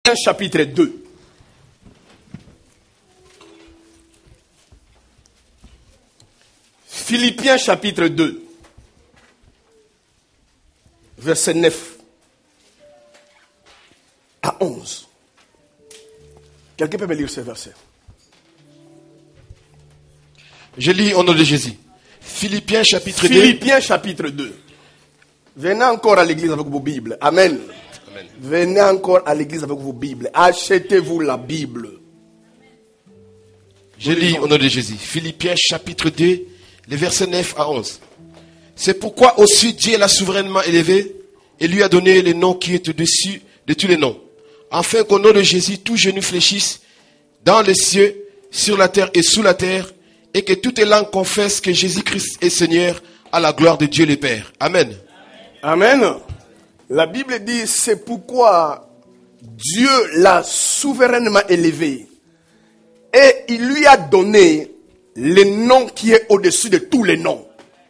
Philippiens chapitre 2. Philippiens chapitre 2. Verset 9 à 11. Quelqu'un peut me lire ce verset? Je lis au nom de Jésus. Philippiens chapitre 2. Philippiens chapitre 2. Venez encore à l'église avec vos Bibles. Amen. Amen. Venez encore à l'église avec vos Bibles. Achetez-vous la Bible. Je lis au nom de Jésus. Philippiens chapitre 2, les versets 9 à 11. C'est pourquoi aussi Dieu l'a souverainement élevé et lui a donné le nom qui est au-dessus de tous les noms. Afin qu'au nom de Jésus, tout genou fléchisse dans les cieux, sur la terre et sous la terre, et que toute langue confesse que Jésus-Christ est Seigneur à la gloire de Dieu le Père. Amen. Amen. La Bible dit, c'est pourquoi Dieu l'a souverainement élevé et il lui a donné le nom qui est au-dessus de tous les noms.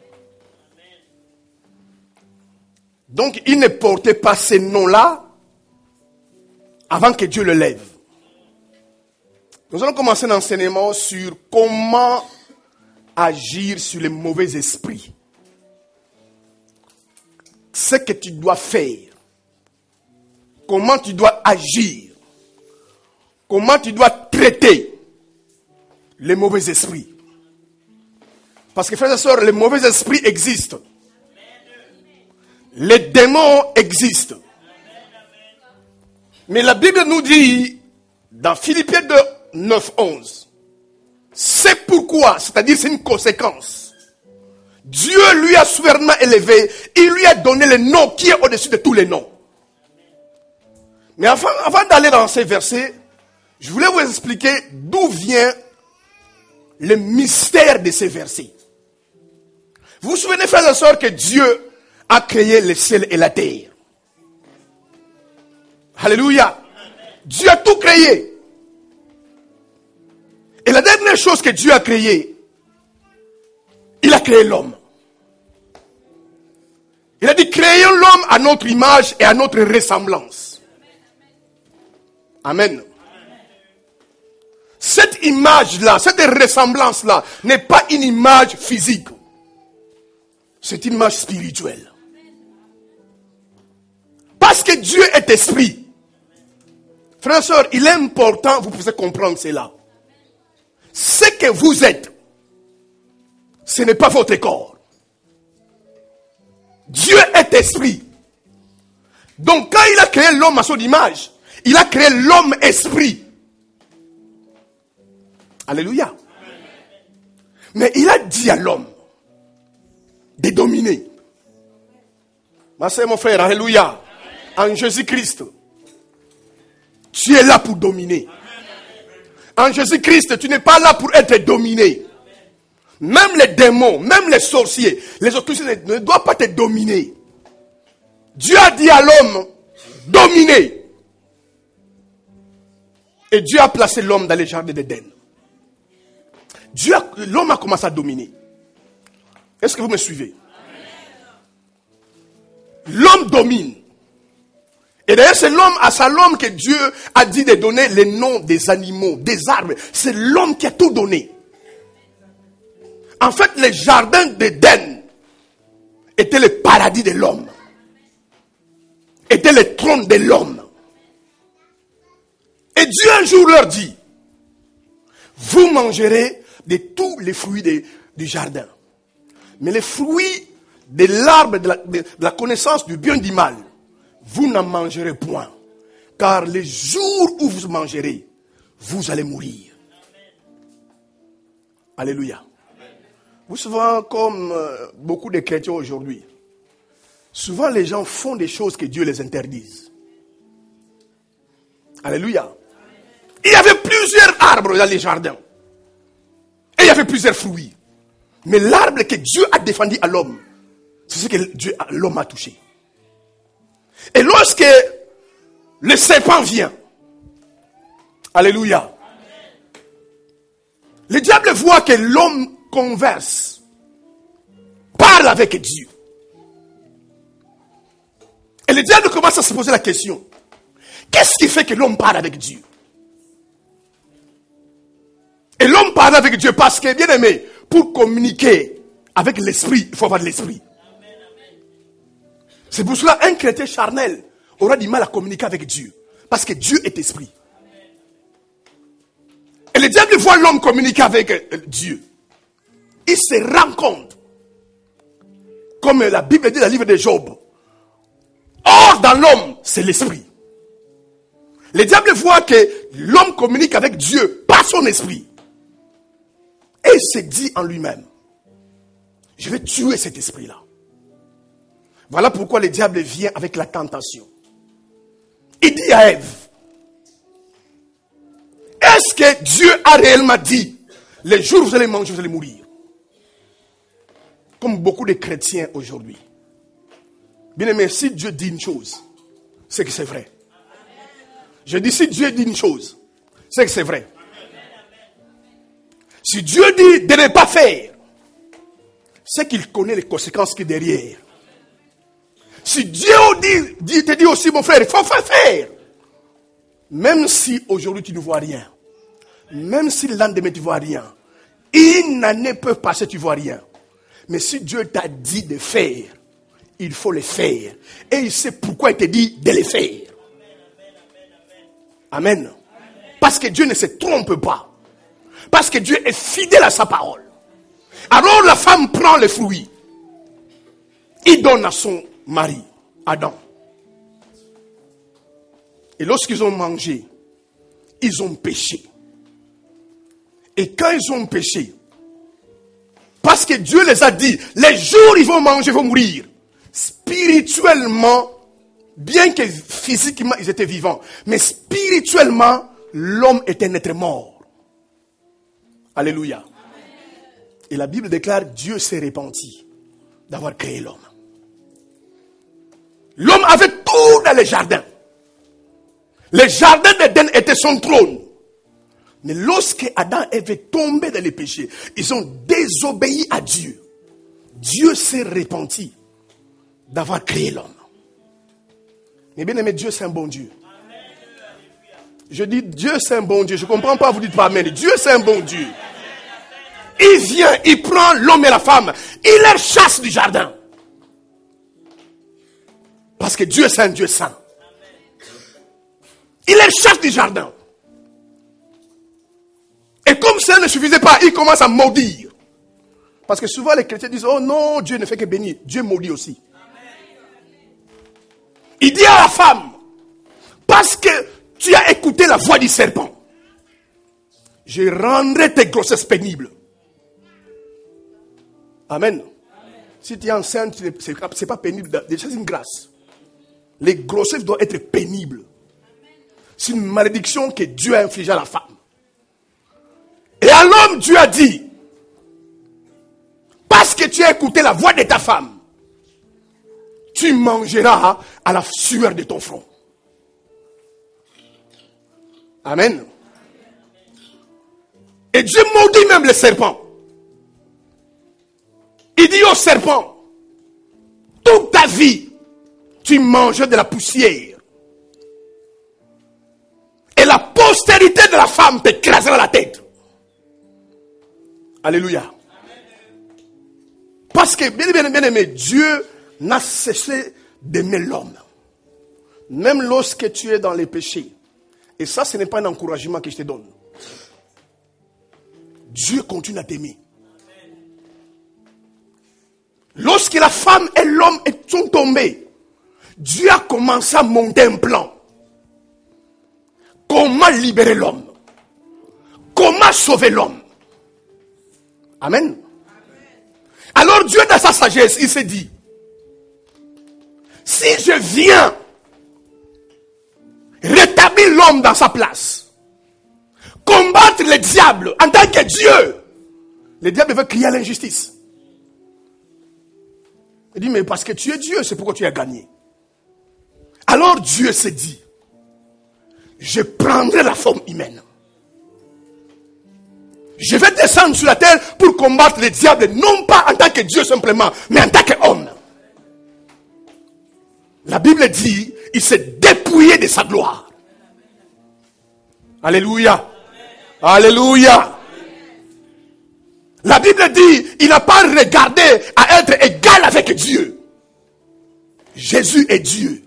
Donc, il ne portait pas ces noms-là avant que Dieu le lève. Nous allons commencer un enseignement sur comment agir sur les mauvais esprits. Ce que tu dois faire. Comment tu dois agir. Comment tu dois traiter les mauvais esprits. Parce que frères et sœurs, les mauvais esprits existent. Les démons existent. Mais la Bible nous dit, dans Philippiens 2, 9, 11, c'est pourquoi, c'est-à-dire c'est une conséquence. Dieu lui a souverainement élevé, il lui a donné le nom qui est au-dessus de tous les noms. Mais avant d'aller dans ces versets, je voulais vous expliquer d'où vient le mystère de ces versets. Vous vous souvenez, frères et sœurs, que Dieu a créé le ciel et la terre. Alléluia. Dieu a tout créé. Et la dernière chose que Dieu a créée, il a créé l'homme. Il a dit, créons l'homme à notre image et à notre ressemblance. Amen. Cette image-là, cette ressemblance-là, n'est pas une image physique. C'est une image spirituelle. Parce que Dieu est esprit. Frères et sœurs, il est important, vous pouvez comprendre cela. Ce que vous êtes, ce n'est pas votre corps. Dieu est esprit. Donc quand il a créé l'homme à son image, il a créé l'homme esprit. Alléluia. Mais il a dit à l'homme de dominer. Ma soeur, mon frère, alléluia. En Jésus-Christ, tu es là pour dominer. En Jésus-Christ, tu n'es pas là pour être dominé. Même les démons, même les sorciers, les occultistes ne doivent pas te dominer. Dieu a dit à l'homme, dominer. Et Dieu a placé l'homme dans les jardins d'Éden. L'homme a commencé à dominer. Est-ce que vous me suivez? L'homme domine. Et d'ailleurs, c'est à l'homme que Dieu a dit de donner les noms des animaux, des arbres. C'est l'homme qui a tout donné. En fait, les jardins d'Éden étaient le paradis de l'homme. Étaient le trône de l'homme. Et Dieu un jour leur dit, vous mangerez de tous les fruits du jardin. Mais les fruits de l'arbre de la connaissance du bien et du mal, vous n'en mangerez point. Car les jours où vous mangerez, vous allez mourir. Alléluia. Vous savez, comme beaucoup de chrétiens aujourd'hui, souvent les gens font des choses que Dieu les interdise. Alléluia. Il y avait plusieurs arbres dans les jardins. Et il y avait plusieurs fruits. Mais l'arbre que Dieu a défendu à l'homme, c'est ce que l'homme a touché. Et lorsque le serpent vient, alléluia, le diable voit que l'homme converse, parle avec Dieu. Et le diable commence à se poser la question, Qu'est-ce qui fait que l'homme parle avec Dieu? Et l'homme parle avec Dieu parce que, bien aimé, pour communiquer avec l'esprit, il faut avoir de l'esprit. C'est pour cela qu'un chrétien charnel aura du mal à communiquer avec Dieu. Parce que Dieu est esprit. Et le diable voit l'homme communiquer avec Dieu. Il se rend compte. Comme la Bible dit dans le livre de Job. Or, dans l'homme, c'est l'esprit. Le diable voit que l'homme communique avec Dieu par son esprit. Et il se dit en lui-même, je vais tuer cet esprit-là. Voilà pourquoi le diable vient avec la tentation. Il dit à Ève, est-ce que Dieu a réellement dit, les jours où vous allez manger, vous allez mourir? Comme beaucoup de chrétiens aujourd'hui. Bien aimé, si Dieu dit une chose, c'est que c'est vrai. Je dis, si Dieu dit une chose, c'est que c'est vrai. Si Dieu dit de ne pas faire, c'est qu'il connaît les conséquences qui sont derrière. Si Dieu te dit aussi, mon frère, il faut faire. Même si aujourd'hui tu ne vois rien, même si le lendemain tu ne vois rien, une année peut passer, tu ne vois rien. Mais si Dieu t'a dit de faire, il faut le faire. Et il sait pourquoi il te dit de le faire. Amen. Parce que Dieu ne se trompe pas. Parce que Dieu est fidèle à sa parole. Alors la femme prend le fruit. Il donne à son mari, Adam. Et lorsqu'ils ont mangé, ils ont péché. Et quand ils ont péché, parce que Dieu les a dit, les jours où ils vont manger, ils vont mourir. Spirituellement, bien que physiquement ils étaient vivants, mais spirituellement, l'homme est un être mort. Alléluia. Amen. Et la Bible déclare, Dieu s'est repenti d'avoir créé l'homme. L'homme avait tout dans les jardins. Le jardin d'Éden était son trône. Mais lorsque Adam et Ève tombé dans les péchés, ils ont désobéi à Dieu. Dieu s'est repenti d'avoir créé l'homme. Mais bien aimé, Dieu c'est un bon Dieu. Je dis Dieu c'est un bon Dieu. Je ne comprends pas, vous dites pas amen. Dieu c'est un bon Dieu. Il vient, il prend l'homme et la femme, il les chasse du jardin. Parce que Dieu c'est un Dieu saint. Il les chasse du jardin. Et comme ça ne suffisait pas, il commence à maudire. Parce que souvent les chrétiens disent, oh non, Dieu ne fait que bénir. Dieu maudit aussi. Il dit à la femme, parce que tu as écouté la voix du serpent, je rendrai tes grossesses pénibles. Amen. Si tu es enceinte, ce n'est pas pénible, déjà c'est une grâce. Les grossesses doivent être pénibles. C'est une malédiction que Dieu a infligée à la femme. Et à l'homme, Dieu a dit, parce que tu as écouté la voix de ta femme, tu mangeras à la sueur de ton front. Amen. Et Dieu maudit même le serpent. Il dit au serpent, toute ta vie, tu manges de la poussière. Et la postérité de la femme t'écrasera la tête. Alléluia. Parce que, bien aimé, Dieu n'a cessé d'aimer l'homme. Même lorsque tu es dans les péchés. Et ça, ce n'est pas un encouragement que je te donne. Dieu continue à t'aimer. Lorsque la femme et l'homme sont tombés, Dieu a commencé à monter un plan. Comment libérer l'homme? Comment sauver l'homme? Amen. Alors Dieu, dans sa sagesse, il s'est dit, si je viens rétablir l'homme dans sa place, combattre le diable en tant que Dieu, le diable veut crier à l'injustice. Il dit, mais parce que tu es Dieu, c'est pourquoi tu as gagné. Alors Dieu s'est dit, je prendrai la forme humaine. Je vais descendre sur la terre pour combattre le diable, non pas en tant que Dieu simplement, mais en tant qu'homme. La Bible dit, il s'est dépouillé de sa gloire. Alléluia. Alléluia. La Bible dit, il n'a pas regardé à être égal avec Dieu. Jésus est Dieu.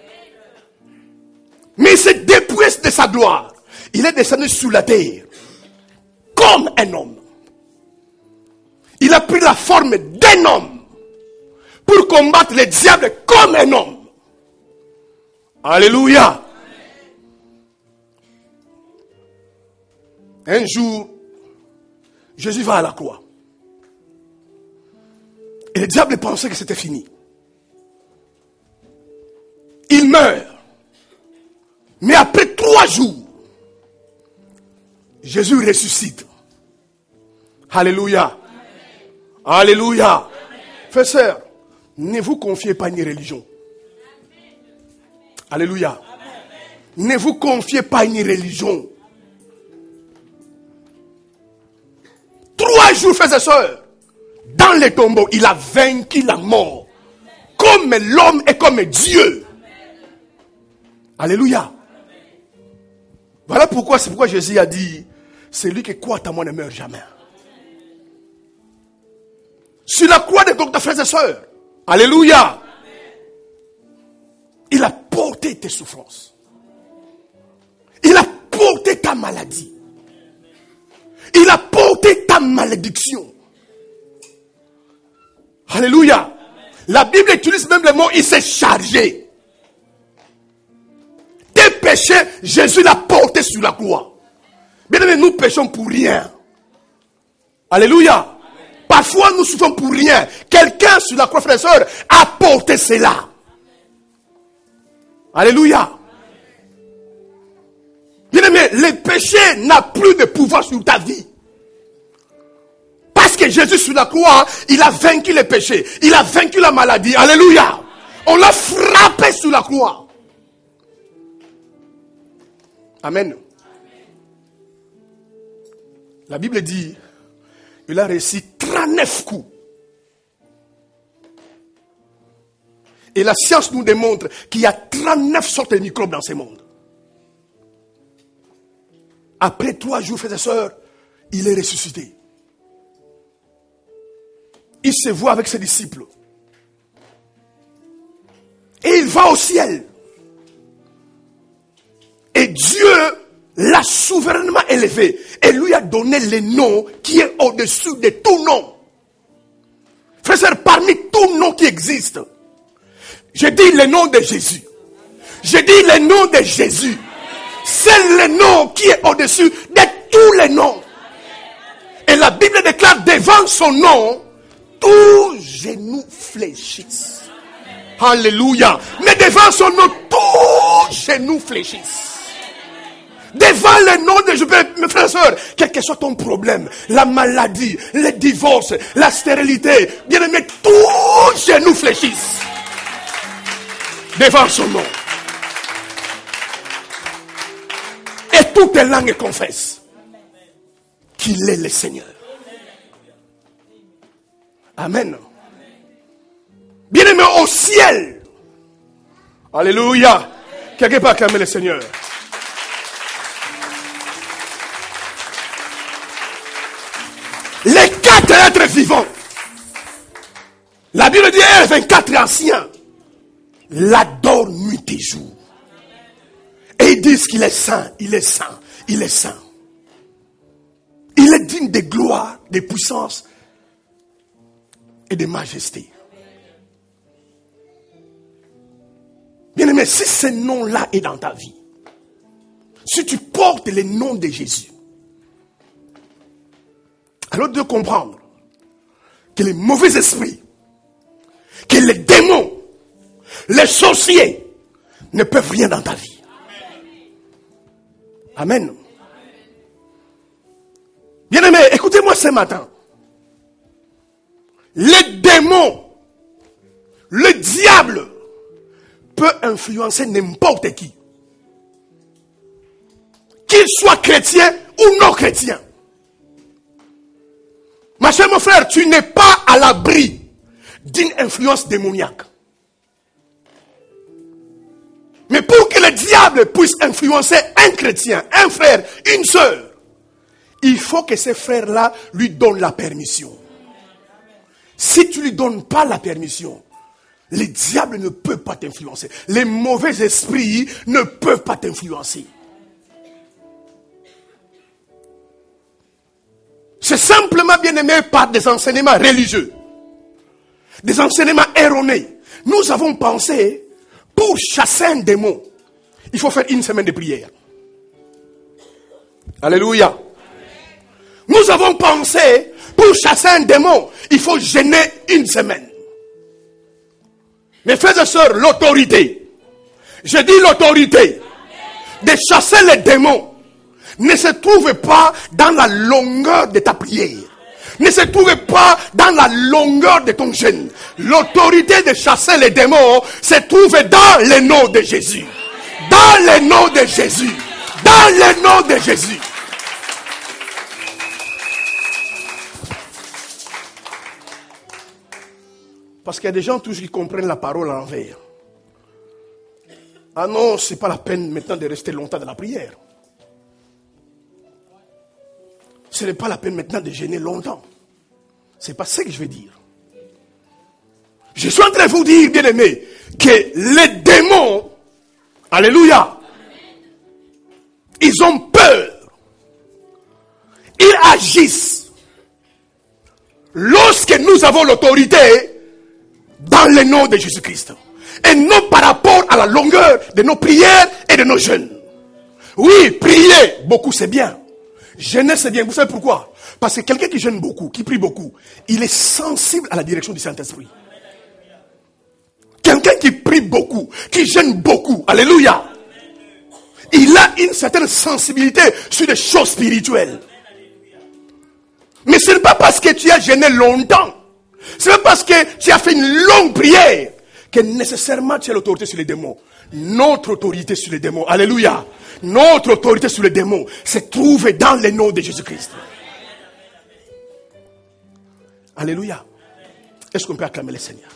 Mais il s'est dépouillé de sa gloire. Il est descendu sous la terre comme un homme. Il a pris la forme d'un homme pour combattre le diable comme un homme. Alléluia. Un jour, Jésus va à la croix. Et le diable pensait que c'était fini. Il meurt. Mais après 3 jours, Jésus ressuscite. Alléluia. Alléluia. Frères et sœurs, ne vous confiez pas à une religion. Alléluia. Ne vous confiez pas à une religion. 3 jours, frères et sœurs, dans les tombeaux, il a vaincu la mort. Comme l'homme et comme Dieu. Alléluia. Voilà pourquoi, c'est pourquoi Jésus a dit, celui qui croit à moi ne meurt jamais. Sur la croix de Golgotha, frères et sœurs, alléluia, il a porté tes souffrances. Il a porté ta maladie. Il a porté ta malédiction. Alléluia. La Bible utilise même le mot, il s'est chargé. Tes péchés, Jésus l'a porté sur la croix. Bien aimé, nous péchons pour rien. Alléluia. Parfois, nous souffrons pour rien. Quelqu'un sur la croix, frères et sœurs, a porté cela. Alléluia. Bien aimé, le péché n'a plus de pouvoir sur ta vie. Parce que Jésus sur la croix, il a vaincu le péché. Il a vaincu la maladie. Alléluia. On l'a frappé sur la croix. Amen. La Bible dit, il a réussi 39 coups. Et la science nous démontre qu'il y a 39 sortes de microbes dans ce monde. Après 3 jours, frères et sœurs, il est ressuscité. Il se voit avec ses disciples. Et il va au ciel. Et Dieu l'a souverainement élevé. Et lui a donné le nom qui est au-dessus de tout nom. Frères et sœurs, parmi tous noms qui existent, je dis le nom de Jésus. Je dis le nom de Jésus. C'est le nom qui est au-dessus de tous les noms. Et la Bible déclare devant son nom, tous genoux fléchissent. Alléluia. Mais devant son nom, tous genoux fléchissent. Devant le nom de Jésus, mes frères et sœurs, quel que soit ton problème, la maladie, le divorce, la stérilité, bien aimé, tous genoux fléchissent. Devant son nom. Et toutes les langues confessent qu'il est le Seigneur. Amen. Bien aimé, au ciel. Alléluia. Quelqu'un peut acclamer le Seigneur. Les 4 êtres vivants. La Bible dit, les 24 anciens l'adorent nuit et jour. Et ils disent qu'il est saint, il est saint, il est saint. Il est digne de gloire, de puissance et de majesté. Bien aimé, si ce nom-là est dans ta vie, si tu portes le nom de Jésus, alors de comprendre que les mauvais esprits, que les démons, les sorciers ne peuvent rien dans ta vie. Amen. Bien aimé, écoutez-moi ce matin. Les démons, le diable peut influencer n'importe qui. Qu'il soit chrétien ou non chrétien. Ma chère, mon frère, tu n'es pas à l'abri d'une influence démoniaque. Mais pour que le diable puisse influencer un chrétien, un frère, une sœur, il faut que ces frères-là lui donnent la permission. Si tu ne lui donnes pas la permission, le diable ne peut pas t'influencer. Les mauvais esprits ne peuvent pas t'influencer. C'est simplement, bien aimé, par des enseignements religieux, des enseignements erronés. Nous avons pensé, pour chasser un démon, il faut faire une semaine de prière. Alléluia. Nous avons pensé, pour chasser un démon, il faut jeûner une semaine. Mes frères et sœurs, l'autorité, je dis l'autorité de chasser les démons, ne se trouve pas dans la longueur de ta prière. Ne se trouve pas dans la longueur de ton jeûne. L'autorité de chasser les démons se trouve dans le nom de Jésus. Dans le nom de Jésus. Dans le nom de Jésus. Parce qu'il y a des gens toujours qui comprennent la parole à l'envers. Ah non, c'est pas la peine maintenant de rester longtemps dans la prière. Ce n'est pas la peine maintenant de jeûner longtemps. Ce n'est pas ça que je veux dire. Je suis en train de vous dire, bien aimé, que les démons, alléluia, ils ont peur. Ils agissent. Lorsque nous avons l'autorité dans le nom de Jésus-Christ. Et non par rapport à la longueur de nos prières et de nos jeûnes. Oui, prier beaucoup c'est bien. Jeûner c'est bien. Vous savez pourquoi? Parce que quelqu'un qui jeûne beaucoup, qui prie beaucoup, il est sensible à la direction du Saint-Esprit. Quelqu'un qui prie beaucoup, qui jeûne beaucoup, alléluia, il a une certaine sensibilité sur des choses spirituelles. Mais ce n'est pas parce que tu as jeûné longtemps, ce n'est pas parce que tu as fait une longue prière que nécessairement tu as l'autorité sur les démons. Notre autorité sur les démons, alléluia, notre autorité sur les démons se trouve dans le nom de Jésus-Christ. Alléluia. Est-ce qu'on peut acclamer le Seigneur?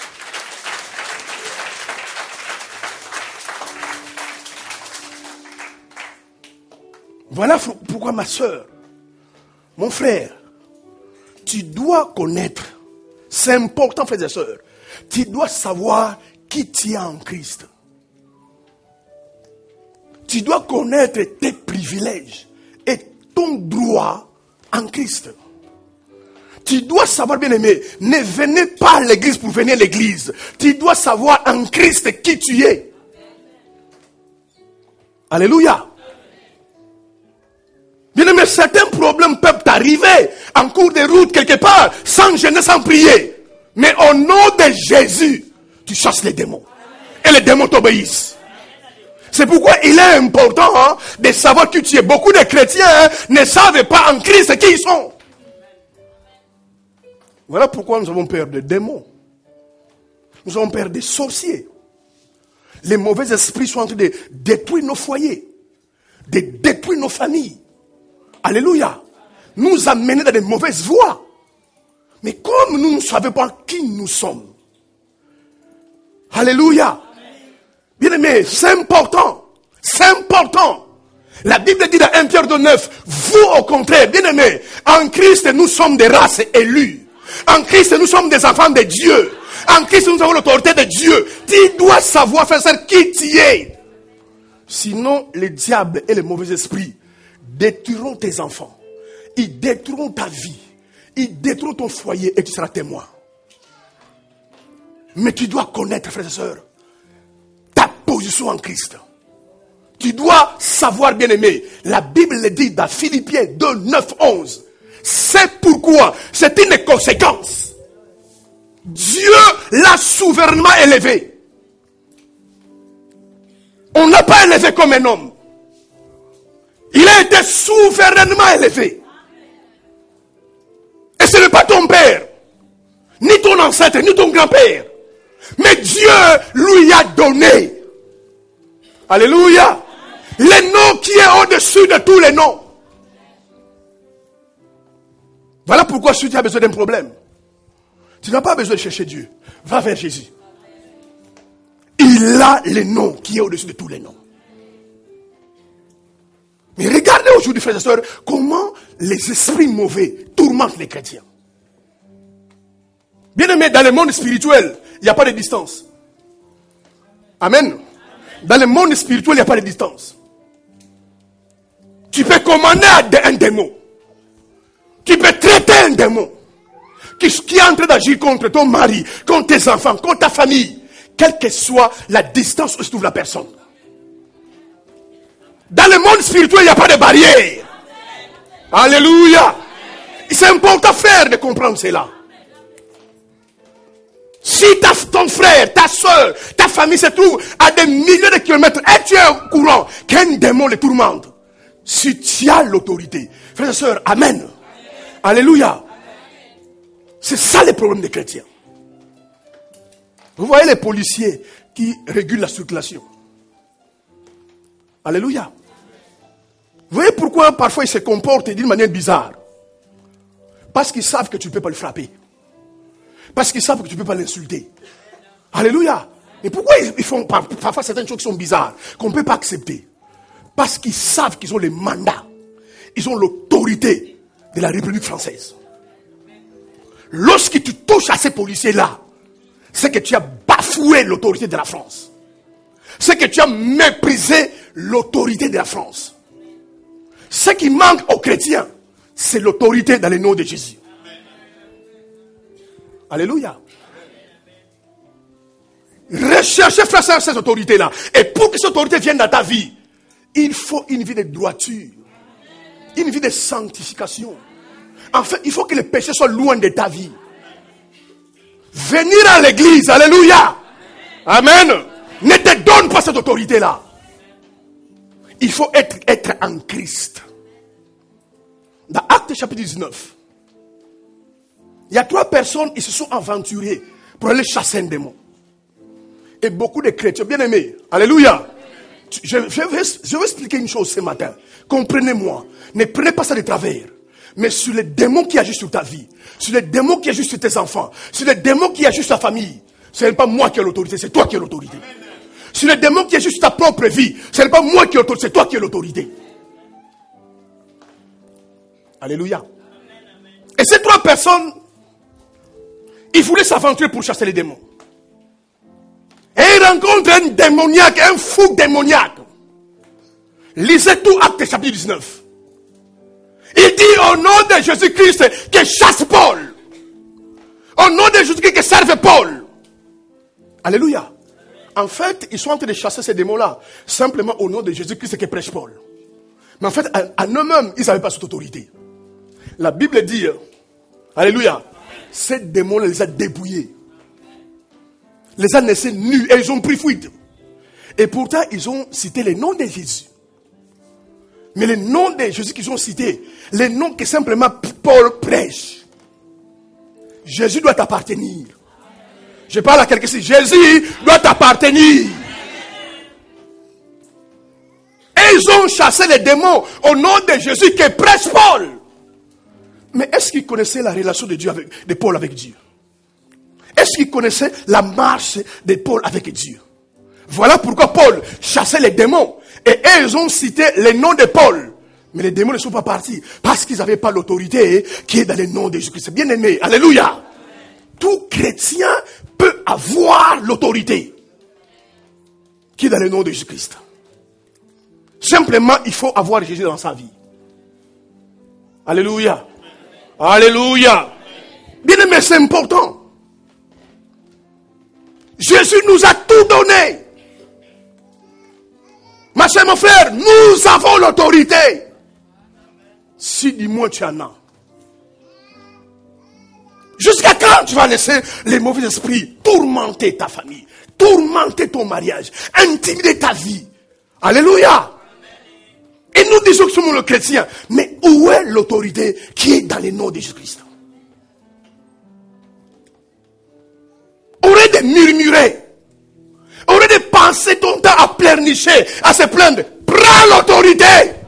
Voilà pourquoi ma soeur, mon frère, tu dois connaître, c'est important frères et sœurs, tu dois savoir qui tu es en Christ. Tu dois connaître tes privilèges et ton droit en Christ. Tu dois savoir, bien aimé, ne venez pas à l'église pour venir à l'église. Tu dois savoir en Christ qui tu es. Alléluia. Bien aimé, certains problèmes peuvent t'arriver en cours de route quelque part, sans jeûner, sans prier. Mais au nom de Jésus, tu chasses les démons. Et les démons t'obéissent. C'est pourquoi il est important de savoir qui tu es. Beaucoup de chrétiens ne savent pas en Christ qui ils sont. Voilà pourquoi nous avons peur des démons. Nous avons peur des sorciers. Les mauvais esprits sont en train de détruire nos foyers, de détruire nos familles. Alléluia. Nous amener dans des mauvaises voies. Mais comme nous ne savons pas qui nous sommes. Alléluia. Bien aimé, c'est important. C'est important. La Bible dit dans 1 Pierre 2,9, vous au contraire, bien aimé, en Christ nous sommes des races élues. En Christ nous sommes des enfants de Dieu. En Christ nous avons l'autorité de Dieu. Tu dois savoir faire qui tu es. Sinon, le diable et les mauvais esprits détruiront tes enfants. Ils détruiront ta vie. Ils détruiront ton foyer et tu seras témoin. Mais tu dois connaître, frères et sœurs, ta position en Christ. Tu dois savoir, bien aimé, la Bible le dit dans Philippiens 2, 9, 11. C'est pourquoi, c'est une conséquence. Dieu l'a souverainement élevé. On n'a pas élevé comme un homme. Il a été souverainement élevé. Et ce n'est pas ton père, ni ton ancêtre, ni ton grand-père. Mais Dieu lui a donné. Alléluia. Le nom qui est au-dessus de tous les noms. Voilà pourquoi si tu as besoin d'un problème, tu n'as pas besoin de chercher Dieu. Va vers Jésus. Il il a le nom qui est au-dessus de tous les noms. Mais regardez aujourd'hui, frères et sœurs, comment les esprits mauvais tourmentent les chrétiens. Bien aimé, dans le monde spirituel, il n'y a pas de distance. Amen. Dans le monde spirituel, il n'y a pas de distance. Tu peux commander un démon. Tu peux traiter un démon qui est en train d'agir contre ton mari, contre tes enfants, contre ta famille, quelle que soit la distance où se trouve la personne. Dans le monde spirituel, il n'y a pas de barrière. Alléluia. C'est important, frère, de comprendre cela. Si ton frère, ta soeur, ta famille se trouve à des milliers de kilomètres et tu es au courant qu'un démon les tourmente, si tu as l'autorité, frères et sœurs, amen. Alléluia. C'est ça le problème des chrétiens. Vous voyez les policiers qui régulent la circulation. Alléluia. Vous voyez pourquoi parfois ils se comportent d'une manière bizarre? Parce qu'ils savent que tu ne peux pas le frapper. Parce qu'ils savent que tu ne peux pas l'insulter. Alléluia. Et pourquoi ils font parfois certaines choses qui sont bizarres, qu'on ne peut pas accepter? Parce qu'ils savent qu'ils ont les mandats. Ils ont l'autorité de la République française. Lorsque tu touches à ces policiers-là, c'est que tu as bafoué l'autorité de la France. C'est que tu as méprisé l'autorité de la France. Ce qui manque aux chrétiens, c'est l'autorité dans le nom de Jésus. Alléluia. Recherchez, frère, cette autorité-là. Et pour que cette autorité vienne dans ta vie, il faut une vie de droiture. Une vie de sanctification. En fait, il faut que le péché soit loin de ta vie. Venir à l'église, alléluia. Amen. Ne te donne pas cette autorité-là. Il faut être en Christ. Dans Actes chapitre 19, il y a 3 personnes qui se sont aventurées pour aller chasser un démon. Et beaucoup de chrétiens, bien aimés, alléluia. Je vais expliquer une chose ce matin. Comprenez-moi. Ne prenez pas ça de travers. Mais sur les démons qui agissent sur ta vie, sur les démons qui agissent sur tes enfants, sur les démons qui agissent sur ta famille, ce n'est pas moi qui ai l'autorité, c'est toi qui as l'autorité. Sur les démons qui agissent sur ta propre vie, ce n'est pas moi qui ai l'autorité, c'est toi qui as l'autorité. Alléluia. Et ces 3 personnes, ils voulaient s'aventurer pour chasser les démons. Et ils rencontrent un démoniaque, un fou démoniaque. Lisez tout Actes chapitre 19. Il dit au nom de Jésus-Christ que chasse Paul. Au nom de Jésus-Christ que serve Paul. Alléluia. En fait, ils sont en train de chasser ces démons-là. Simplement au nom de Jésus-Christ que prêche Paul. Mais en fait, en eux-mêmes, ils n'avaient pas cette autorité. La Bible dit, alléluia, ces démons-là les a dépouillés. Les a laissés nus et ils ont pris fuite. Et pourtant, ils ont cité le nom de Jésus. Mais le nom de Jésus qu'ils ont cité, le nom que simplement Paul prêche. Jésus doit t'appartenir. Je parle à quelqu'un ici. Jésus doit t'appartenir. Et ils ont chassé les démons au nom de Jésus que prêche Paul. Mais est-ce qu'ils connaissaient la relation de Paul avec Dieu? Est-ce qu'ils connaissaient la marche de Paul avec Dieu? Voilà pourquoi Paul chassait les démons. Et eux, ils ont cité le nom de Paul. Mais les démons ne sont pas partis. Parce qu'ils n'avaient pas l'autorité qui est dans le nom de Jésus-Christ. Bien aimé. Alléluia. Tout chrétien peut avoir l'autorité qui est dans le nom de Jésus-Christ. Simplement, il faut avoir Jésus dans sa vie. Alléluia. Alléluia. Bien aimé, c'est important. Jésus nous a tout donné. Ma chère, mon frère, nous avons l'autorité. Si dis-moi tu en as. Jusqu'à quand tu vas laisser les mauvais esprits tourmenter ta famille, tourmenter ton mariage, intimider ta vie? Alléluia. Et nous disons que nous sommes le chrétien. Mais où est l'autorité qui est dans le nom de Jésus-Christ? Aurait de murmurer, aurait de passer ton temps à pleurnicher, à se plaindre. Prends l'autorité.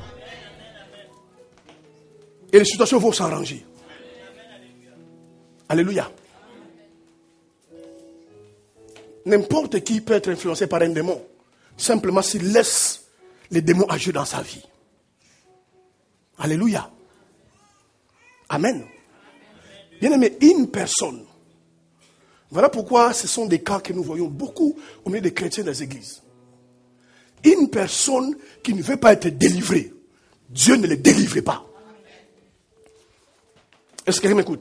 Et les situations vont s'arranger. Alléluia. N'importe qui peut être influencé par un démon. Simplement s'il laisse les démons agir dans sa vie. Alléluia. Amen. Bien aimé, une personne. Voilà pourquoi ce sont des cas que nous voyons beaucoup au milieu des chrétiens dans les églises. Une personne qui ne veut pas être délivrée, Dieu ne le délivre pas. Est-ce que quelqu'un m'écoute?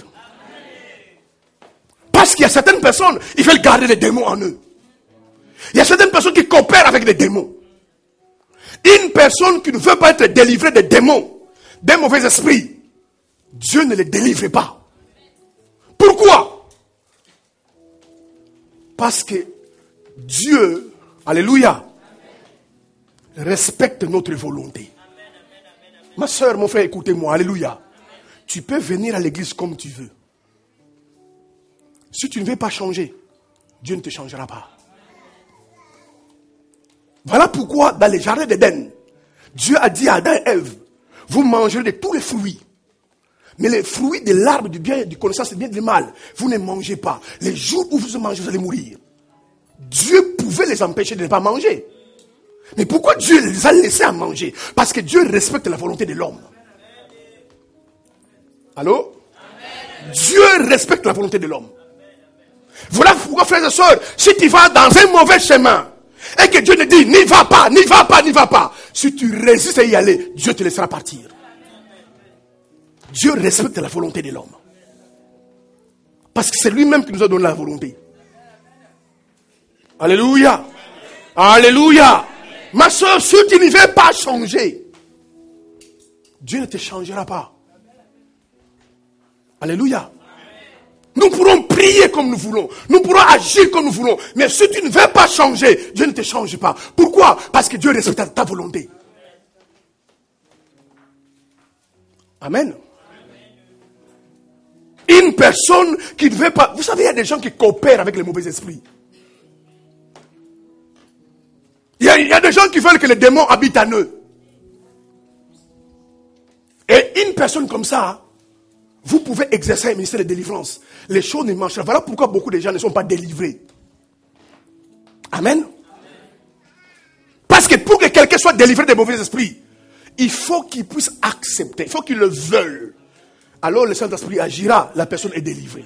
Parce qu'il y a certaines personnes, ils veulent garder les démons en eux. Il y a certaines personnes qui coopèrent avec les démons. Une personne qui ne veut pas être délivrée des démons, des mauvais esprits, Dieu ne les délivre pas. Pourquoi? Parce que Dieu, alléluia, respecte notre volonté. Ma soeur, mon frère, écoutez-moi, alléluia. Tu peux venir à l'église comme tu veux. Si tu ne veux pas changer, Dieu ne te changera pas. Voilà pourquoi dans les jardins d'Éden, Dieu a dit à Adam et Ève, vous mangerez de tous les fruits. Mais les fruits de l'arbre du bien et du connaissance du bien et du mal, vous ne mangez pas. Les jours où vous mangez, vous allez mourir. Dieu pouvait les empêcher de ne pas manger. Mais pourquoi Dieu les a laissés à manger? Parce que Dieu respecte la volonté de l'homme. Allô? Dieu respecte la volonté de l'homme. Voilà pourquoi, frères et sœurs, si tu vas dans un mauvais chemin, et que Dieu te dit, n'y va pas, n'y va pas, n'y va pas. Si tu résistes à y aller, Dieu te laissera partir. Dieu respecte la volonté de l'homme. Parce que c'est lui-même qui nous a donné la volonté. Alléluia. Alléluia. Ma soeur, si tu ne veux pas changer, Dieu ne te changera pas. Alléluia. Nous pourrons prier comme nous voulons. Nous pourrons agir comme nous voulons. Mais si tu ne veux pas changer, Dieu ne te change pas. Pourquoi? Parce que Dieu respecte ta volonté. Amen. Une personne qui ne veut pas... Vous savez, il y a des gens qui coopèrent avec les mauvais esprits. Il y a des gens qui veulent que les démons habitent en eux. Et une personne comme ça, vous pouvez exercer un ministère de délivrance. Les choses ne marchent pas. Voilà pourquoi beaucoup de gens ne sont pas délivrés. Amen. Parce que pour que quelqu'un soit délivré des mauvais esprits, il faut qu'il puisse accepter, il faut qu'il le veuille. Alors le Saint-Esprit agira, la personne est délivrée.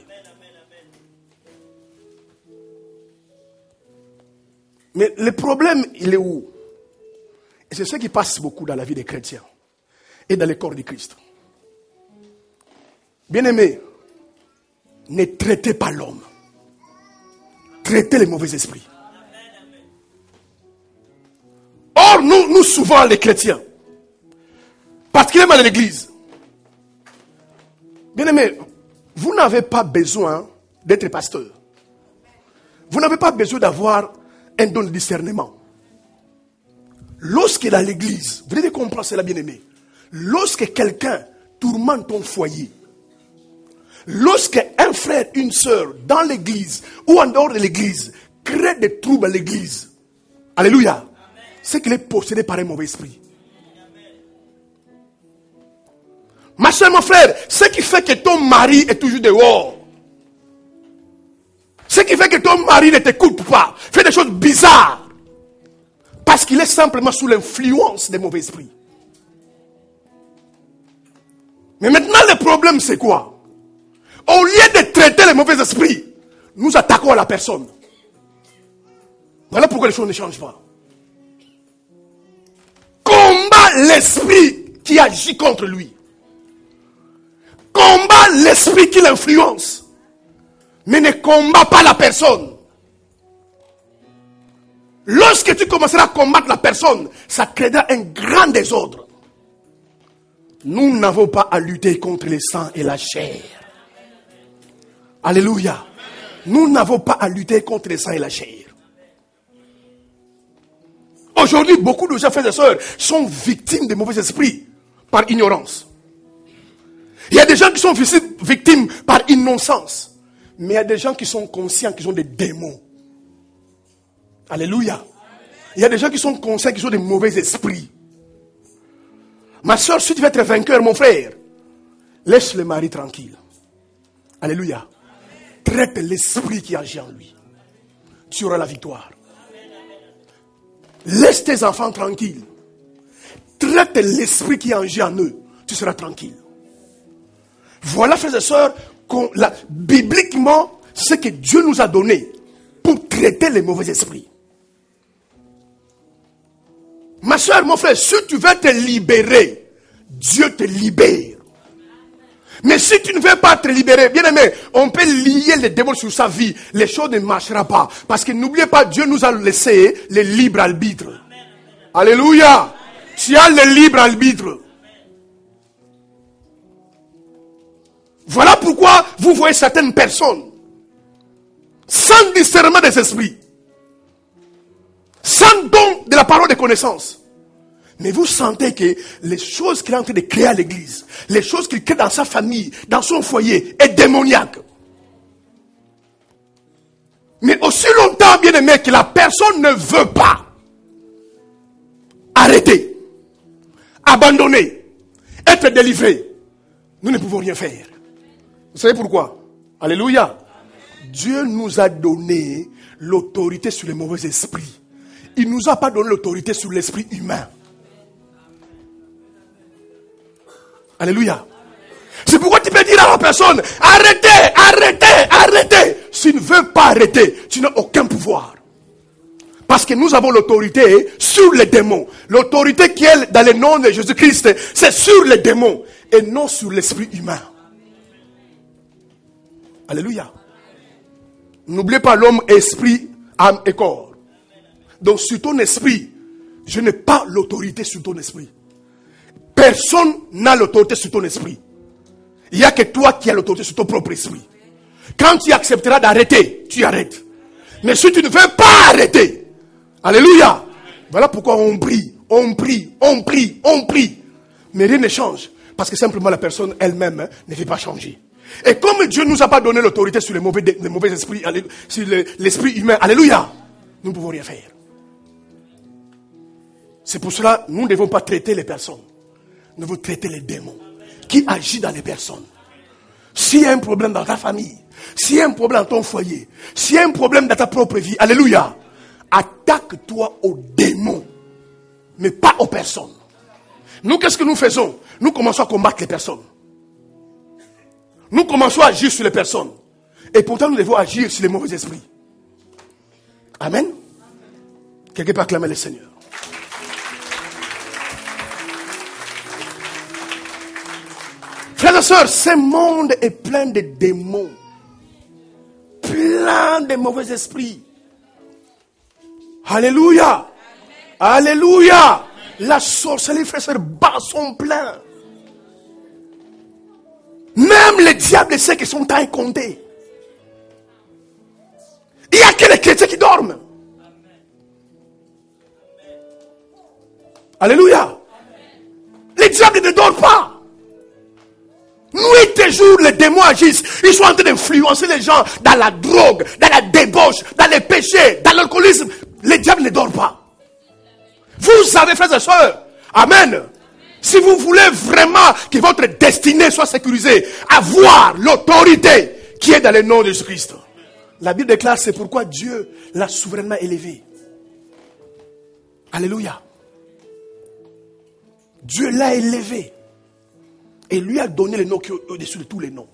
Mais le problème, il est où? Et c'est ce qui passe beaucoup dans la vie des chrétiens et dans le corps du Christ. Bien-aimés, ne traitez pas l'homme. Traitez les mauvais esprits. Or, nous souvent les chrétiens, particulièrement dans l'église, bien-aimés, vous n'avez pas besoin d'être pasteur. Vous n'avez pas besoin d'avoir un don de discernement. Lorsque dans l'église, vous devez comprendre cela, bien-aimé. Lorsque quelqu'un tourmente ton foyer, lorsque un frère, une sœur, dans l'église ou en dehors de l'église, crée des troubles à l'église, alléluia, c'est qu'il est possédé par un mauvais esprit. Ma soeur, mon frère, ce qui fait que ton mari est toujours dehors, ce qui fait que ton mari ne t'écoute pas, fait des choses bizarres, parce qu'il est simplement sous l'influence des mauvais esprits. Mais maintenant, le problème, c'est quoi? Au lieu de traiter les mauvais esprits, nous attaquons la personne. Voilà pourquoi les choses ne changent pas. Combat l'esprit qui agit contre lui. Combat l'esprit qui l'influence. Mais ne combat pas la personne. Lorsque tu commenceras à combattre la personne, ça créera un grand désordre. Nous n'avons pas à lutter contre le sang et la chair. Alléluia. Nous n'avons pas à lutter contre le sang et la chair. Aujourd'hui, beaucoup de gens, frères et sœurs, sont victimes de mauvais esprits par ignorance. Il y a des gens qui sont victimes par innocence. Mais il y a des gens qui sont conscients qu'ils ont des démons. Alléluia. Il y a des gens qui sont conscients qu'ils ont des mauvais esprits. Ma soeur, si tu veux être vainqueur, mon frère, laisse le mari tranquille. Alléluia. Traite l'esprit qui agit en lui. tu auras la victoire. Laisse tes enfants tranquilles. Traite l'esprit qui agit en eux. Tu seras tranquille. Voilà, frères et sœurs, bibliquement, ce que Dieu nous a donné pour traiter les mauvais esprits. Ma soeur, mon frère, si tu veux te libérer, Dieu te libère. Mais si tu ne veux pas te libérer, bien aimé, on peut lier les démons sur sa vie. Les choses ne marcheront pas. Parce que n'oubliez pas, Dieu nous a laissé le libre arbitre. Alléluia. Tu as le libre arbitre. Voilà pourquoi vous voyez certaines personnes sans discernement des esprits, sans don de la parole de connaissance. Mais vous sentez que les choses qu'il est en train de créer à l'église, les choses qu'il crée dans sa famille, dans son foyer, est démoniaque. Mais aussi longtemps, bien aimé, que la personne ne veut pas arrêter, abandonner, être délivré, nous ne pouvons rien faire. Vous savez pourquoi? Alléluia. Dieu nous a donné l'autorité sur les mauvais esprits. Il ne nous a pas donné l'autorité sur l'esprit humain. Alléluia. C'est pourquoi tu peux dire à la personne, arrêtez, arrêtez, arrêtez. S'il ne veut pas arrêter, tu n'as aucun pouvoir. Parce que nous avons l'autorité sur les démons. L'autorité qui est dans le nom de Jésus-Christ, c'est sur les démons et non sur l'esprit humain. Alléluia. N'oubliez pas l'homme, esprit, âme et corps. Donc sur ton esprit, je n'ai pas l'autorité sur ton esprit. Personne n'a l'autorité sur ton esprit. Il n'y a que toi qui as l'autorité sur ton propre esprit. Quand tu accepteras d'arrêter, tu arrêtes. Mais si tu ne veux pas arrêter, alléluia. Voilà pourquoi on prie, on prie, on prie, on prie. Mais rien ne change. Parce que simplement la personne elle-même ne veut pas changer. Et comme Dieu ne nous a pas donné l'autorité sur les mauvais esprits, sur l'esprit humain, alléluia, nous ne pouvons rien faire. C'est pour cela que nous ne devons pas traiter les personnes. Nous devons traiter les démons qui agissent dans les personnes. S'il y a un problème dans ta famille, s'il y a un problème dans ton foyer, s'il y a un problème dans ta propre vie, alléluia, attaque-toi aux démons, mais pas aux personnes. Nous, qu'est-ce que nous faisons? Nous commençons à combattre les personnes. Nous commençons à agir sur les personnes. Et pourtant, nous devons agir sur les mauvais esprits. Amen. Quelqu'un peut acclamer le Seigneur. Frères et sœurs, ce monde est plein de démons. Plein de mauvais esprits. Alléluia. Alléluia. La sorcellerie, frères et sœurs, bas sont pleins. Même les diables sait que son temps est compté. Il n'y a que les chrétiens qui dorment. Alléluia. Les diables ne dorment pas. Nuit et jour, les démons agissent. Ils sont en train d'influencer les gens dans la drogue, dans la débauche, dans les péchés, dans l'alcoolisme. Les diables ne dorment pas. Vous savez, frères et sœurs, amen. Si vous voulez vraiment que votre destinée soit sécurisée, avoir l'autorité qui est dans le nom de Jésus-Christ. La Bible déclare, c'est pourquoi Dieu l'a souverainement élevé. Alléluia. Dieu l'a élevé. Et lui a donné le nom qui est au-dessus de tous les noms.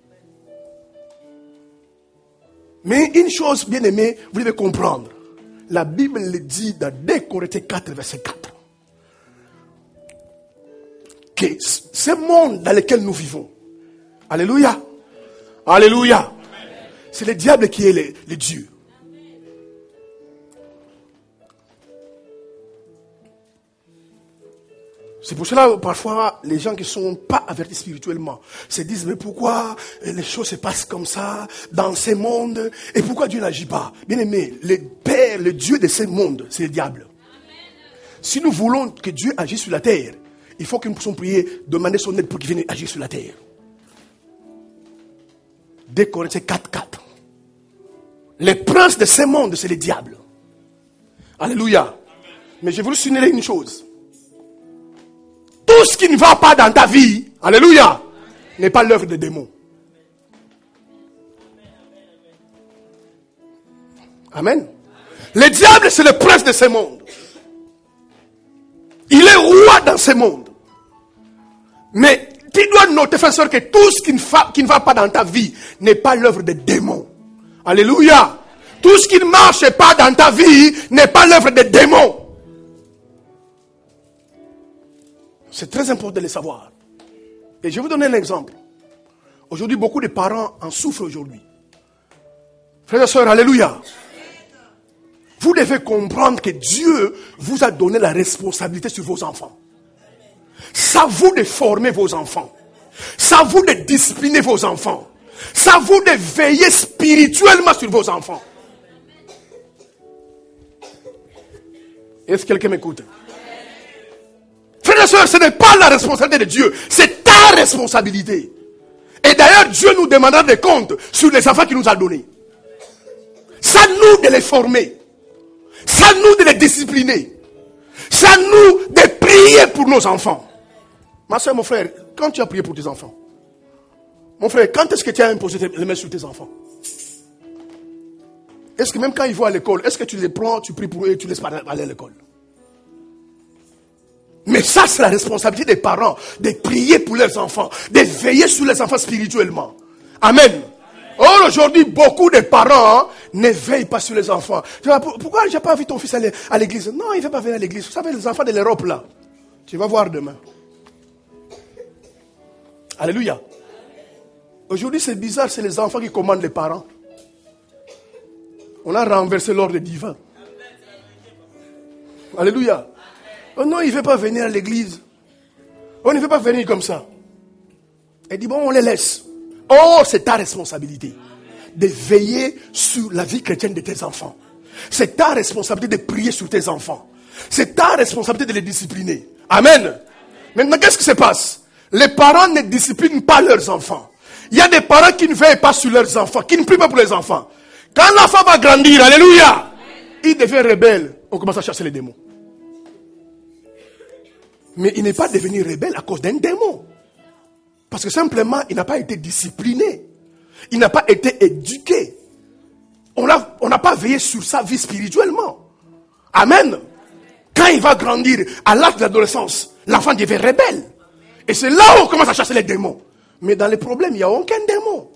Mais une chose, bien aimée, vous devez comprendre. La Bible le dit dans 2 Corinthiens 4, verset 4. Que ce monde dans lequel nous vivons, alléluia, alléluia, c'est le diable qui est le Dieu. C'est pour cela parfois les gens qui ne sont pas avertis spirituellement se disent mais pourquoi les choses se passent comme ça dans ce monde et pourquoi Dieu n'agit pas? Bien aimé, le Père, le Dieu de ce monde, c'est le diable. Si nous voulons que Dieu agisse sur la terre, il faut que nous puissions prier, demander son aide pour qu'il vienne agir sur la terre. 2 Corinthiens 4, 4. Les princes de ce monde, c'est le diable. Alléluia. Mais je vais vous signaler une chose. Tout ce qui ne va pas dans ta vie, alléluia, n'est pas l'œuvre des démons. Amen. Le diable, c'est le prince de ce monde. Il est roi dans ce monde. Mais tu dois noter, frère et soeur, que tout ce qui ne va pas dans ta vie n'est pas l'œuvre des démons. Alléluia. Tout ce qui ne marche pas dans ta vie n'est pas l'œuvre des démons. C'est très important de le savoir. Et je vais vous donner un exemple. Aujourd'hui, beaucoup de parents en souffrent aujourd'hui. Frères et sœurs, alléluia. Vous devez comprendre que Dieu vous a donné la responsabilité sur vos enfants. C'est à vous de former vos enfants. C'est à vous de discipliner vos enfants. C'est à vous de veiller spirituellement sur vos enfants. Est-ce que quelqu'un m'écoute? Frères et sœurs, ce n'est pas la responsabilité de Dieu, c'est ta responsabilité. Et d'ailleurs, Dieu nous demandera des comptes sur les enfants qu'il nous a donnés. C'est à nous de les former. C'est à nous de les discipliner. C'est à nous de prier pour nos enfants. Ma soeur, mon frère, quand tu as prié pour tes enfants, mon frère, quand est-ce que tu as imposé les mains sur tes enfants? Est-ce que même quand ils vont à l'école, est-ce que tu les prends, tu pries pour eux et tu les laisses pas aller à l'école? Mais ça, c'est la responsabilité des parents, de prier pour leurs enfants, de veiller sur les enfants spirituellement. Amen. Or, aujourd'hui, beaucoup de parents ne veillent pas sur les enfants. Tu vois, pourquoi j'ai pas vu ton fils aller à l'église? Non, il ne veut pas venir à l'église. Vous savez, les enfants de l'Europe, là, tu vas voir demain. Alléluia. Aujourd'hui, c'est bizarre, c'est les enfants qui commandent les parents. On a renversé l'ordre divin. Alléluia. Oh non, il ne veut pas venir à l'église. On ne veut pas venir comme ça. Elle dit, bon, on les laisse. Oh, c'est ta responsabilité de veiller sur la vie chrétienne de tes enfants. C'est ta responsabilité de prier sur tes enfants. C'est ta responsabilité de les discipliner. Amen. Maintenant, qu'est-ce qui se passe? Les parents ne disciplinent pas leurs enfants. Il y a des parents qui ne veillent pas sur leurs enfants, qui ne prient pas pour les enfants. Quand l'enfant va grandir, alléluia, il devient rebelle. On commence à chasser les démons. Mais il n'est pas devenu rebelle à cause d'un démon. Parce que simplement, il n'a pas été discipliné. Il n'a pas été éduqué. On n'a pas veillé sur sa vie spirituellement. Amen. Quand il va grandir à l'âge de l'adolescence, l'enfant devient rebelle. Et c'est là où on commence à chasser les démons. Mais dans les problèmes, il n'y a aucun démon.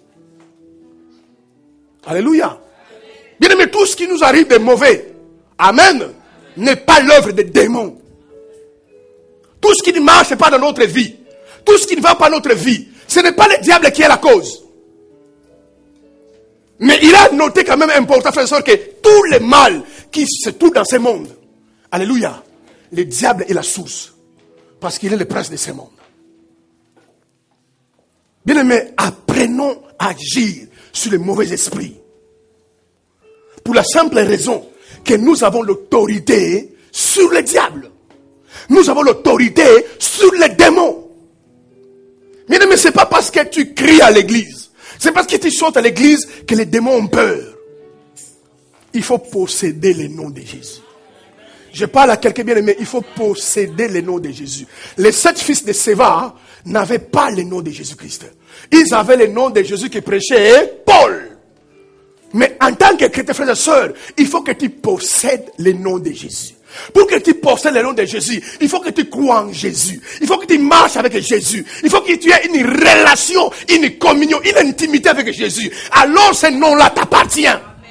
Alléluia. Bien aimé, tout ce qui nous arrive de mauvais, amen, n'est pas l'œuvre des démons. Tout ce qui ne marche pas dans notre vie, tout ce qui ne va pas dans notre vie, ce n'est pas le diable qui est la cause. Mais il a noté quand même important, frère et soeur, que tout le mal qui se trouve dans ce monde, alléluia, le diable est la source. Parce qu'il est le prince de ce monde. Bien aimé, apprenons à agir sur les mauvais esprits. Pour la simple raison que nous avons l'autorité sur le diable. Nous avons l'autorité sur les démons. Bien aimé, ce n'est pas parce que tu cries à l'église, c'est parce que tu chantes à l'église que les démons ont peur. Il faut posséder le nom de Jésus. Je parle à quelqu'un bien aimé, il faut posséder le nom de Jésus. Les 7 fils de Séva n'avaient pas le nom de Jésus-Christ. Ils avaient le nom de Jésus qui prêchait Paul. Mais en tant que chrétien, frères et sœurs, il faut que tu possèdes le nom de Jésus. Pour que tu possèdes le nom de Jésus, il faut que tu crois en Jésus. Il faut que tu marches avec Jésus. Il faut que tu aies une relation, une communion, une intimité avec Jésus. Alors ce nom-là t'appartient.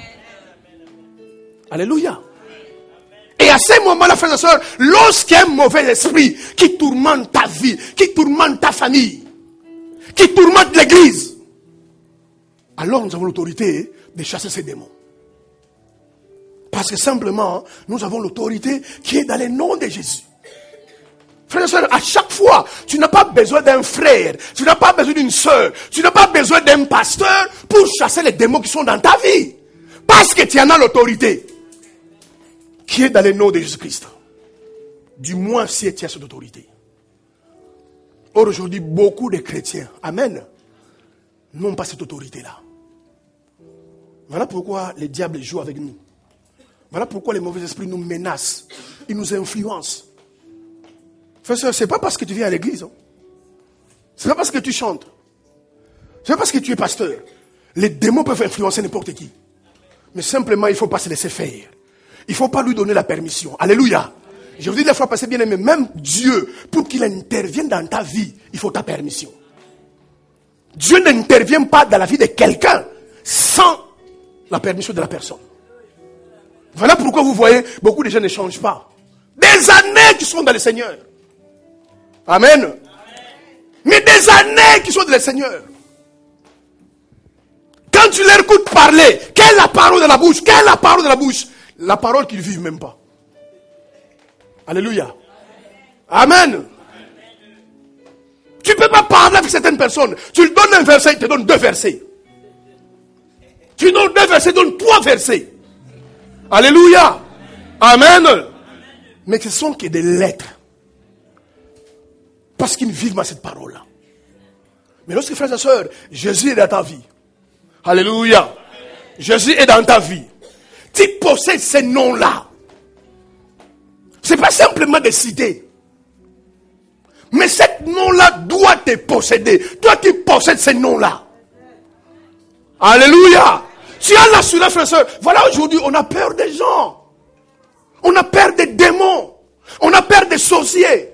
Alléluia. Et à ce moment-là, frères et sœurs, lorsqu'il y a un mauvais esprit qui tourmente ta vie, qui tourmente ta famille, qui tourmente l'église, alors nous avons l'autorité de chasser ces démons. Parce que simplement, nous avons l'autorité qui est dans le nom de Jésus. Frères et sœurs, à chaque fois, tu n'as pas besoin d'un frère, tu n'as pas besoin d'une sœur, tu n'as pas besoin d'un pasteur pour chasser les démons qui sont dans ta vie. Parce que tu en as l'autorité qui est dans le nom de Jésus-Christ. Du moins si tu as cette autorité. Or aujourd'hui, beaucoup de chrétiens, amen, n'ont pas cette autorité-là. Voilà pourquoi le diable joue avec nous. Voilà pourquoi les mauvais esprits nous menacent. Ils nous influencent. Frère, ce n'est pas parce que tu viens à l'église. Hein. Ce n'est pas parce que tu chantes. Ce n'est pas parce que tu es pasteur. Les démons peuvent influencer n'importe qui. Mais simplement, il ne faut pas se laisser faire. Il ne faut pas lui donner la permission. Alléluia. Je vous dis la fois passée, bien aimé, même Dieu, pour qu'il intervienne dans ta vie, il faut ta permission. Dieu n'intervient pas dans la vie de quelqu'un sans la permission de la personne. Voilà pourquoi vous voyez, beaucoup de gens ne changent pas. Des années qui sont dans le Seigneur. Amen. Mais des années qui sont dans le Seigneur. Quand tu leur écoutes parler, quelle est la parole de la bouche? Quelle est la parole de la bouche? La parole qu'ils ne vivent même pas. Alléluia. Amen. Tu ne peux pas parler avec certaines personnes. Tu lui donnes un verset, il te donne 2 versets. Tu donnes 2 versets, il te donne 3 versets. Alléluia. Amen. Mais ce sont que des lettres. Parce qu'ils ne vivent pas cette parole-là. Mais lorsque, frères et sœurs, Jésus est dans ta vie. Alléluia. Jésus est dans ta vie. Tu possèdes ces noms-là. Ce n'est pas simplement des cités. Mais ce nom-là doit te posséder. Toi, tu possèdes ces noms-là. Alléluia. Tu as l'assurance, frère et sœur. Voilà, aujourd'hui, on a peur des gens. On a peur des démons. On a peur des sorciers.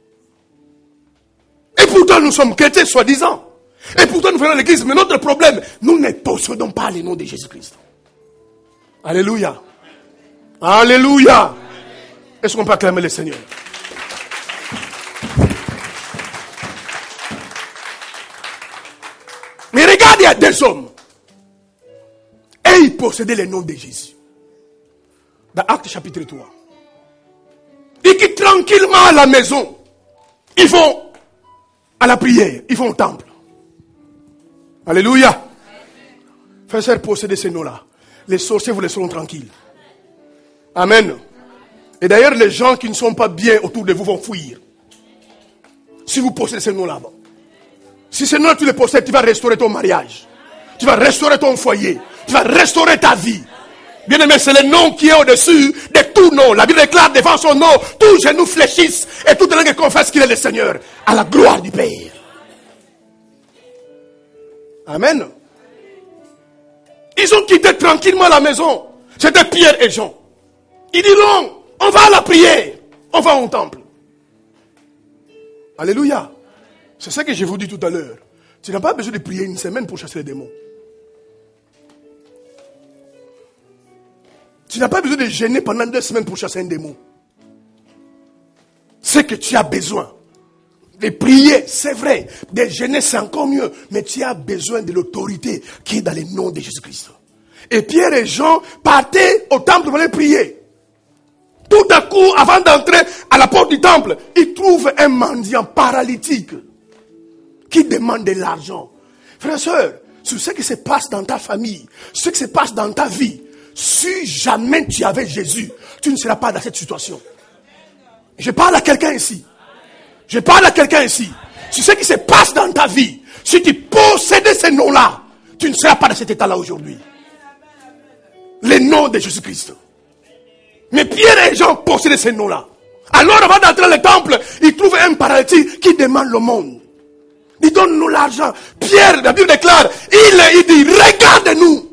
Et pourtant, nous sommes chrétiens, soi-disant. Et pourtant, nous venons à l'église. Mais notre problème, nous ne possédons pas les noms de Jésus-Christ. Alléluia. Alléluia. Est-ce qu'on peut acclamer le Seigneur? Mais regarde, il y a 2 hommes. Et ils possédaient le nom de Jésus. Dans Actes chapitre 3. Ils quittent tranquillement la maison. Ils vont à la prière. Ils vont au temple. Alléluia. Frères et sœurs, possédez ces noms-là. Les sorciers vous laisseront tranquilles. Amen. Et d'ailleurs, les gens qui ne sont pas bien autour de vous vont fuir. Si vous possédez ces noms-là. Si ces noms-là tu les possèdes, tu vas restaurer ton mariage. Tu vas restaurer ton foyer. Tu vas restaurer ta vie. Bien aimé, c'est le nom qui est au-dessus de tout nom. La Bible déclare devant son nom, tous genoux fléchissent et toute langue confesse qu'il est le Seigneur. À la gloire du Père. Amen. Ils ont quitté tranquillement la maison. C'était Pierre et Jean. Ils diront, on va à la prière. On va au temple. Alléluia. C'est ça que je vous dis tout à l'heure. Tu n'as pas besoin de prier une semaine pour chasser les démons. Tu n'as pas besoin de jeûner pendant 2 semaines pour chasser un démon. Ce que tu as besoin de prier, c'est vrai. De jeûner, c'est encore mieux. Mais tu as besoin de l'autorité qui est dans le nom de Jésus-Christ. Et Pierre et Jean partaient au temple pour aller prier. Tout à coup, avant d'entrer à la porte du temple, ils trouvent un mendiant paralytique qui demande de l'argent. Frères et sœurs, sur ce qui se passe dans ta famille, ce qui se passe dans ta vie, si jamais tu avais Jésus, tu ne seras pas dans cette situation. Je parle à quelqu'un ici. Je parle à quelqu'un ici. Sur ce qui se passe dans ta vie, si tu possédais ces noms-là, tu ne seras pas dans cet état-là aujourd'hui. Les noms de Jésus-Christ. Mais Pierre et Jean possédaient ces noms-là. Alors avant d'entrer dans le temple, ils trouvent un paralytique qui demande le monde. Il donne-nous l'argent. Pierre, la Bible déclare, il dit, regarde-nous.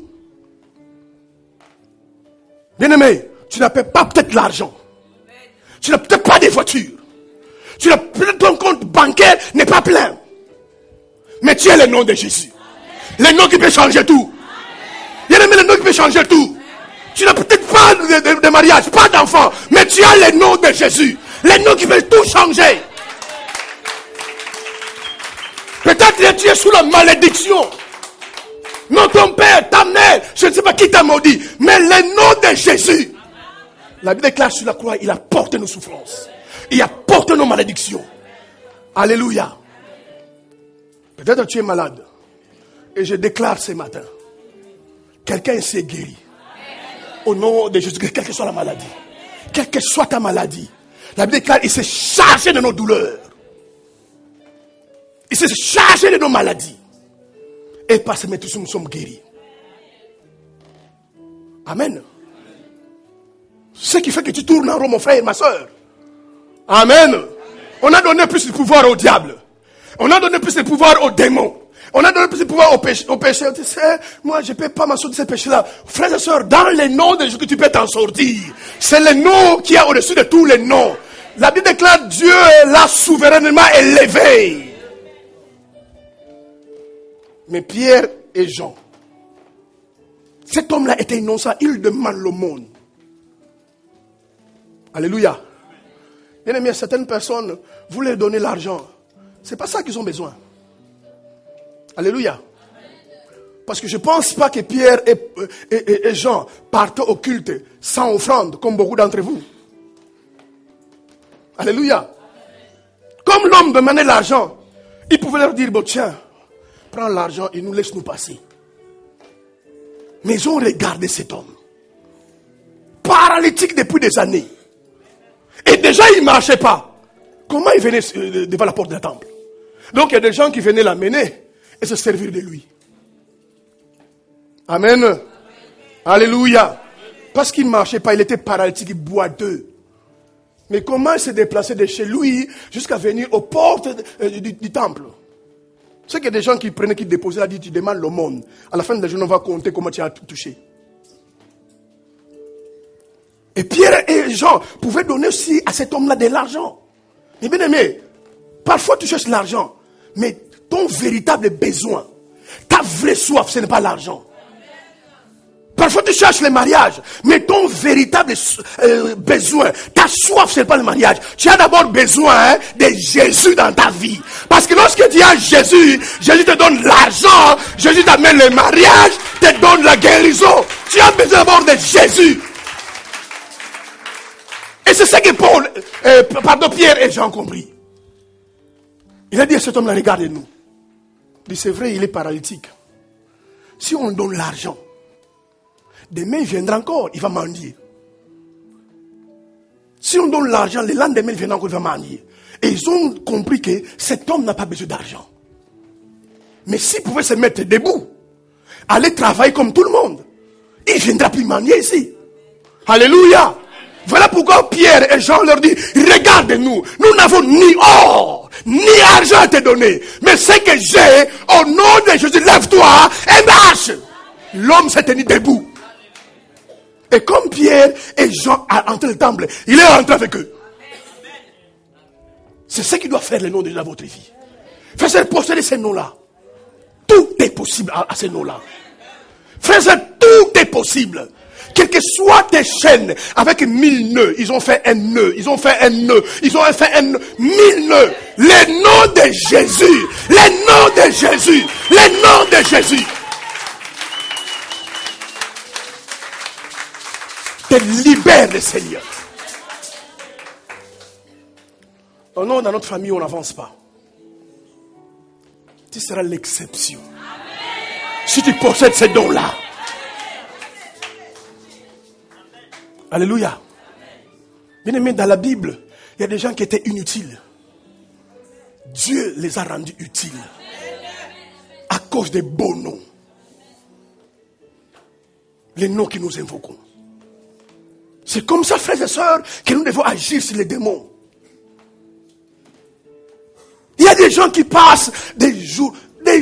Bien-aimé, tu n'as pas peut-être l'argent. Tu n'as peut-être pas des voitures. Tu n'as peut-être ton compte bancaire n'est pas plein. Mais tu as le nom de Jésus. Le nom qui peut changer tout. Bien-aimé, le nom qui peut changer tout. Tu n'as peut-être pas de mariage, pas d'enfant, mais tu as le nom de Jésus. Le nom qui peut tout changer. Peut-être que tu es sous la malédiction. Non, ton père, ta mère, je ne sais pas qui t'a maudit, mais le nom de Jésus. La Bible déclare sur la croix, il a porté nos souffrances. Il a porté nos malédictions. Alléluia. Peut-être que tu es malade. Et je déclare ce matin, quelqu'un s'est guéri. Au nom de Jésus, quelle que soit la maladie. Quelle que soit ta maladie. La Bible déclare, il s'est chargé de nos douleurs. Il s'est chargé de nos maladies. Et par ce métier, nous sommes guéris. Amen. Ce qui fait que tu tournes en rond, mon frère et ma soeur. Amen. On a donné plus de pouvoir au diable. On a donné plus de pouvoir aux démons. On a donné plus de pouvoir au péché. Tu sais, moi, je ne peux pas m'en sortir de ces péchés-là. Frères et sœurs, dans les noms de Jésus que tu peux t'en sortir. C'est le nom qui est au-dessus de tous les noms. La Bible déclare Dieu l'a souverainement élevé. Mais Pierre et Jean, cet homme-là était innocent, il demande l'aumône. Alléluia. Bien aimé, certaines personnes, vous leur donnez l'argent. C'est pas ça qu'ils ont besoin. Alléluia. Parce que je ne pense pas que Pierre et Jean partent au culte sans offrande, comme beaucoup d'entre vous. Alléluia. Comme l'homme demandait l'argent, il pouvait leur dire, bon tiens, prends l'argent et nous laisse nous passer. Mais ils ont regardé cet homme, paralytique depuis des années. Et déjà il ne marchait pas. Comment il venait devant la porte du temple? Donc il y a des gens qui venaient l'amener et se servir de lui. Amen. Amen. Alléluia. Parce qu'il ne marchait pas, il était paralytique, boiteux. Mais comment il s'est déplacé de chez lui jusqu'à venir aux portes du temple? C'est qu'il y a des gens qui prenaient, qui déposaient, là, dit, tu demandes l'aumône. À la fin de la journée, on va compter comment tu as touché. Et Pierre et Jean pouvaient donner aussi à cet homme-là de l'argent. Mais bien aimé, parfois tu cherches l'argent, mais ton véritable besoin, ta vraie soif, ce n'est pas l'argent. Parfois tu cherches le mariage, mais ton véritable besoin, ta soif, ce n'est pas le mariage. Tu as d'abord besoin de Jésus dans ta vie. Parce que lorsque tu as Jésus, Jésus te donne l'argent, Jésus t'amène le mariage, te donne la guérison. Tu as besoin d'abord de Jésus. Et c'est ça que Pierre et Jean ont compris. Il a dit à cet homme-là, regardez-nous. Il dit, c'est vrai, il est paralytique. Si on donne l'argent, demain il viendra encore, il va mendier. Si on donne l'argent, le lendemain il viendra encore, il va mendier. Et ils ont compris que cet homme n'a pas besoin d'argent. Mais s'il pouvait se mettre debout, aller travailler comme tout le monde, il ne viendra plus mendier ici. Alléluia. Voilà pourquoi Pierre et Jean leur disent, regardez-nous, nous n'avons ni or, ni argent à te donner. Mais ce que j'ai, au nom de Jésus, lève-toi et marche. L'homme s'est tenu debout. Et comme Pierre et Jean sont entrés dans le temple, il est rentré avec eux. C'est ce qui doit faire le nom de Dieu dans votre vie. Frères, posséder ces noms-là. Tout est possible à ces noms-là. Frères, tout est possible. Quelles que soient tes chaînes, avec 1000 nœuds, ils ont fait un nœud, ils ont fait un nœud, ils ont fait un nœud, 1000 nœuds. Le nom de Jésus, le nom de Jésus, le nom de Jésus. Te libère le Seigneur. Oh non, dans notre famille, on n'avance pas. Tu seras l'exception. Si tu possèdes ces dons-là. Alléluia. Bien aimé, dans la Bible, il y a des gens qui étaient inutiles. Dieu les a rendus utiles. À cause des beaux noms. Les noms que nous invoquons. C'est comme ça, frères et sœurs, que nous devons agir sur les démons. Il y a des gens qui passent des jours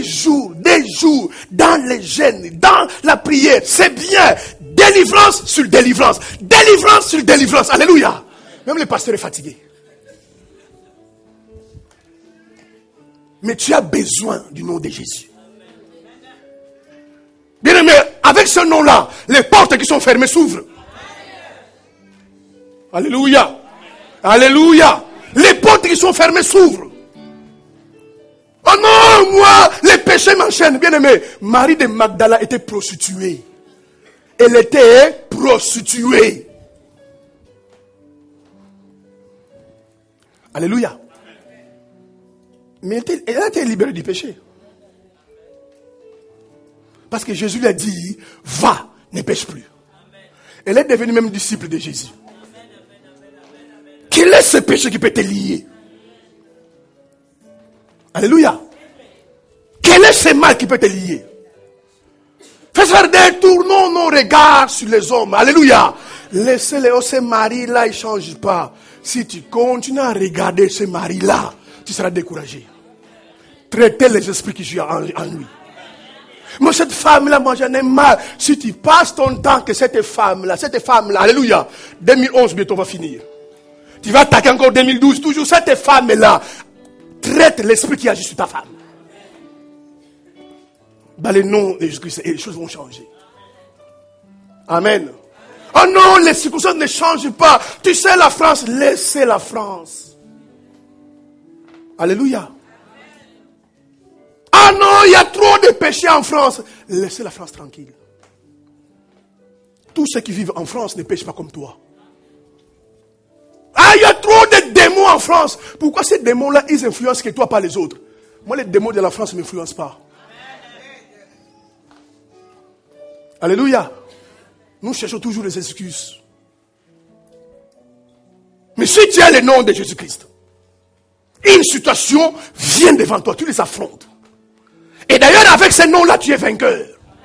dans les jeûnes, dans la prière. C'est bien. Délivrance sur délivrance. Délivrance sur délivrance. Alléluia. Même le pasteur est fatigué. Mais tu as besoin du nom de Jésus. Bien aimé, avec ce nom-là, les portes qui sont fermées s'ouvrent. Alléluia. Alléluia. Les portes qui sont fermées s'ouvrent. Oh non, moi, les péchés m'enchaînent. Bien aimé, Marie de Magdala était prostituée. Elle était prostituée. Alléluia. Mais elle a été libérée du péché. Parce que Jésus lui a dit, va, ne pêche plus. Elle est devenue même disciple de Jésus. Quel est ce péché qui peut te lier? Alléluia. Quel est ce mal qui peut te lier? Faisons détournons nos regards sur les hommes. Alléluia. Laissez-les, ce mari-là, il ne change pas. Si tu continues à regarder ce mari-là, tu seras découragé. traiter les esprits qui jouent en lui. Moi, cette femme-là, moi, j'en ai marre. Si tu passes ton temps que cette femme-là, alléluia, 2011, bientôt va finir. Tu vas attaquer encore 2012, toujours cette femme-là, traite l'esprit qui agit sur ta femme. Dans le nom de Jésus-Christ, et les choses vont changer. Amen. Oh non, les circonstances ne changent pas. Tu sais la France, laissez la France. Alléluia. Ah non, il y a trop de péchés en France. Laissez la France tranquille. Tous ceux qui vivent en France ne pêchent pas comme toi. Ah, il y a trop de démons en France. Pourquoi ces démons-là, ils influencent que toi, pas les autres? Moi, les démons de la France ne m'influencent pas. Alléluia. Nous cherchons toujours des excuses. Mais si tu as le nom de Jésus-Christ, une situation vient devant toi, tu les affrontes. Et d'ailleurs, avec ce nom-là, tu es vainqueur.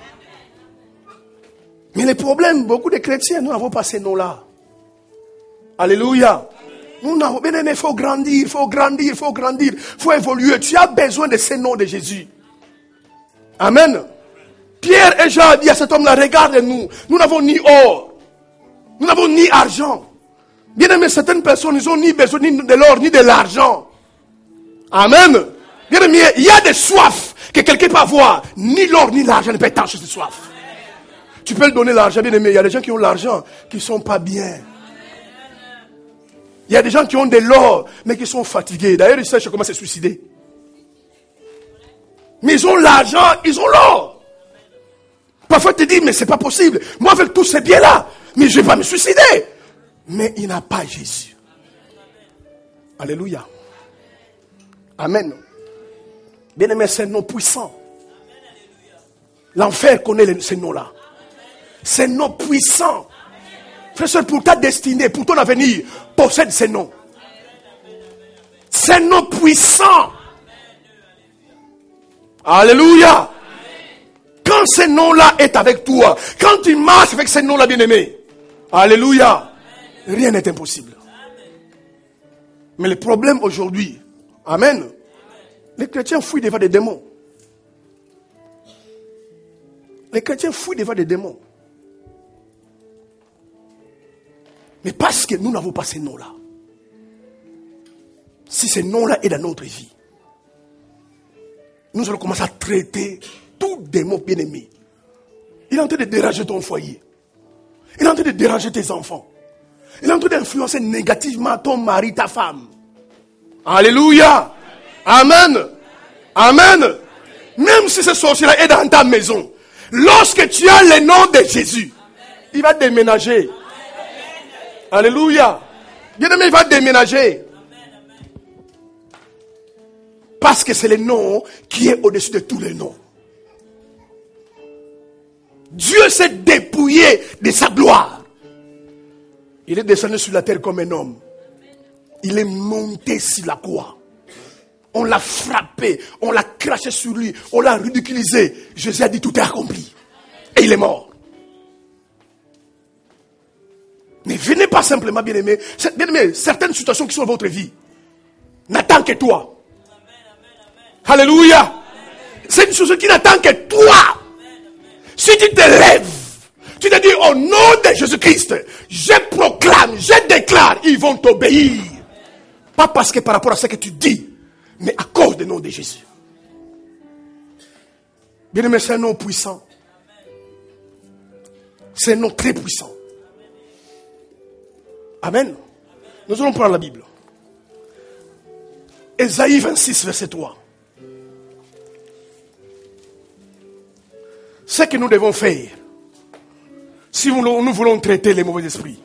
Mais le problème, beaucoup de chrétiens, nous n'avons pas ces noms-là. Alléluia. Nous n'avons pas, mais il faut grandir, il faut grandir, il faut grandir, il faut évoluer. Tu as besoin de ces noms de Jésus. Amen. Pierre et Jean disent à cet homme-là, regarde-nous, nous n'avons ni or, nous n'avons ni argent. Bien aimé, certaines personnes, ils n'ont ni besoin ni de l'or, ni de l'argent. Amen. Bien aimé, il y a des soifs que quelqu'un peut avoir. Ni l'or, ni l'argent ne peut étancher cette soif. Tu peux le donner l'argent, bien aimé. Il y a des gens qui ont l'argent, qui ne sont pas bien. Il y a des gens qui ont de l'or, mais qui sont fatigués. D'ailleurs, ils cherchent comment se suicider. Mais ils ont l'argent, ils ont l'or. Parfois, tu te dis, mais c'est pas possible. Moi, avec tous ces biens-là, mais je ne vais pas me suicider. Mais il n'a pas Jésus. Alléluia. Amen. Bien aimé, c'est un nom puissant. L'enfer connaît ces noms-là. C'est un nom puissant. Frère, pour ta destinée, pour ton avenir, possède ces noms. C'est un nom puissant. Alléluia. Quand ce nom-là est avec toi, quand tu marches avec ce nom-là, bien-aimé, alléluia, rien n'est impossible. Mais le problème aujourd'hui, amen, les chrétiens fuient devant des démons. Les chrétiens fuient devant des démons. Mais parce que nous n'avons pas ce nom-là. Si ce nom-là est dans notre vie, nous allons commencer à traiter tout démon bien-aimé. Il est en train de déranger ton foyer. Il est en train de déranger tes enfants. Il est en train d'influencer négativement ton mari, ta femme. Alléluia. Amen. Amen. Même si ce sorcier-là est dans ta maison, lorsque tu as le nom de Jésus, il va déménager. Alléluia. Bien-aimé, il va déménager. Parce que c'est le nom qui est au-dessus de tous les noms. Dieu s'est dépouillé de sa gloire. Il est descendu sur la terre comme un homme. Il est monté sur la croix. On l'a frappé, on l'a craché sur lui, on l'a ridiculisé. Jésus a dit tout est accompli. Et il est mort. Mais venez pas simplement, bien-aimé. Bien-aimé, certaines situations qui sont dans votre vie n'attendent que toi. Alléluia. C'est une chose qui n'attend que toi. Si tu te lèves, tu te dis au nom de Jésus-Christ, je proclame, je déclare, ils vont t'obéir. Pas parce que par rapport à ce que tu dis, mais à cause du nom de Jésus. Bien-aimé, c'est un nom puissant. C'est un nom très puissant. Amen. Nous allons prendre la Bible. Ésaïe 26, verset 3. Ce que nous devons faire, si nous voulons traiter les mauvais esprits,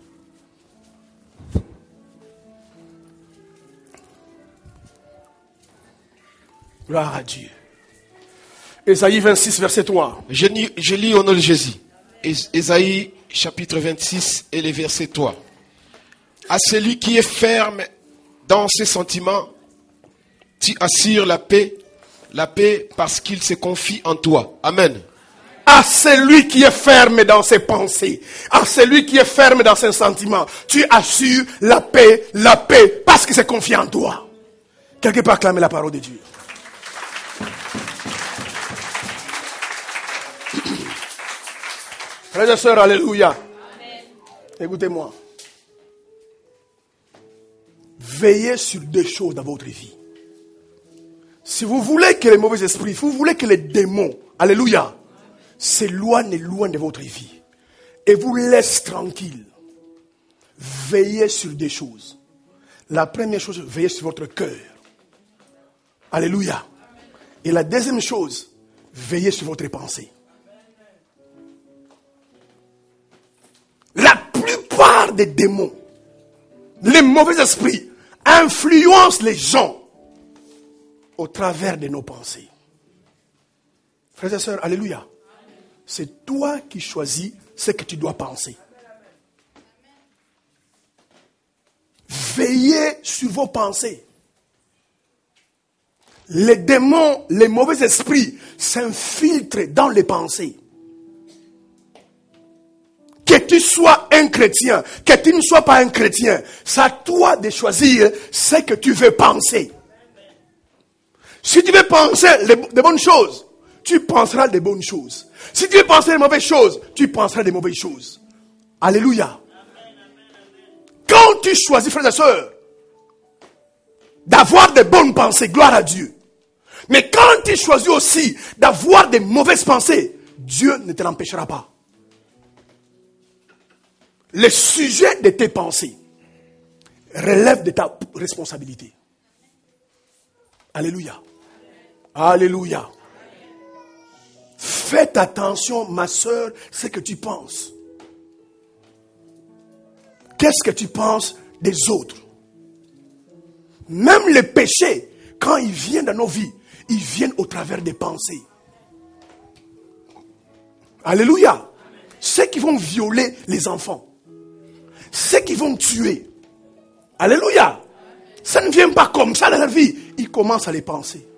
gloire à Dieu. Ésaïe 26, verset 3. Je lis au nom de Jésus. Ésaïe chapitre 26 et les versets 3. À celui qui est ferme dans ses sentiments, tu assures la paix parce qu'il se confie en toi. Amen. À celui qui est ferme dans ses pensées, à celui qui est ferme dans ses sentiments, tu assures la paix parce qu'il se confie en toi. Quelqu'un peut acclamer la parole de Dieu. Frères et sœurs, alléluia. Écoutez-moi. Veillez sur deux choses dans votre vie. Si vous voulez que les mauvais esprits, si vous voulez que les démons, alléluia, s'éloignent loin de votre vie et vous laissent tranquille, veillez sur deux choses. La première chose, veillez sur votre cœur. Alléluia. Et la deuxième chose, veillez sur votre pensée. La plupart des démons, les mauvais esprits, influencent les gens au travers de nos pensées. Frères et sœurs, alléluia. C'est toi qui choisis ce que tu dois penser. Veillez sur vos pensées. Les démons, les mauvais esprits s'infiltrent dans les pensées. Que tu sois un chrétien, que tu ne sois pas un chrétien, c'est à toi de choisir ce que tu veux penser. Si tu veux penser des bonnes choses, tu penseras des bonnes choses. Si tu veux penser des mauvaises choses, tu penseras des mauvaises choses. Alléluia. Quand tu choisis, frères et sœurs, d'avoir des bonnes pensées, gloire à Dieu. Mais quand tu choisis aussi d'avoir des mauvaises pensées, Dieu ne te l'empêchera pas. Le sujet de tes pensées relève de ta responsabilité. Alléluia. Alléluia. Faites attention, ma sœur, ce que tu penses. Qu'est-ce que tu penses des autres? Même les péchés, quand ils viennent dans nos vies, ils viennent au travers des pensées. Alléluia. Ceux qui vont violer les enfants, ceux qui vont tuer. Alléluia. Ça ne vient pas comme ça dans la vie. Ils commencent à les penser.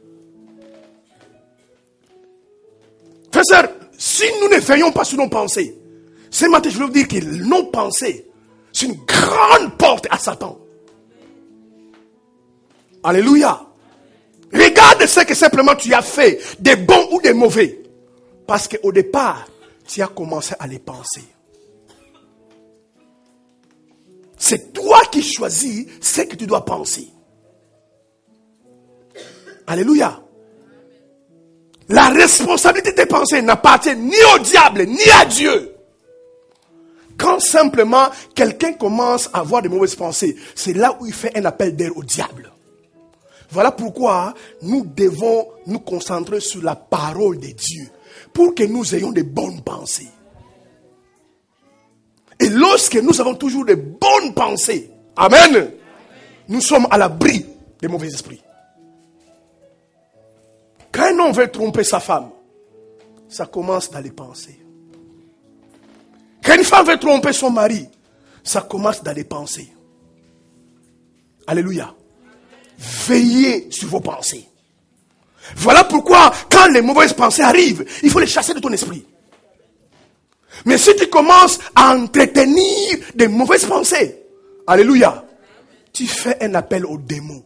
Frères et sœurs, si nous ne veillons pas sur nos pensées, ce matin je veux vous dire que nos pensées, c'est une grande porte à Satan. Alléluia. Regarde ce que simplement tu as fait, des bons ou des mauvais. Parce qu'au départ, tu as commencé à les penser. C'est toi qui choisis ce que tu dois penser. Alléluia. La responsabilité de tes pensées n'appartient ni au diable, ni à Dieu. Quand simplement quelqu'un commence à avoir de mauvaises pensées, c'est là où il fait un appel d'air au diable. Voilà pourquoi nous devons nous concentrer sur la parole de Dieu pour que nous ayons de bonnes pensées. Et lorsque nous avons toujours de bonnes pensées, amen, nous sommes à l'abri des mauvais esprits. Quand un homme veut tromper sa femme, ça commence dans les pensées. Quand une femme veut tromper son mari, ça commence dans les pensées. Alléluia. Veillez sur vos pensées. Voilà pourquoi, quand les mauvaises pensées arrivent, il faut les chasser de ton esprit. Mais si tu commences à entretenir des mauvaises pensées, alléluia, tu fais un appel aux démons.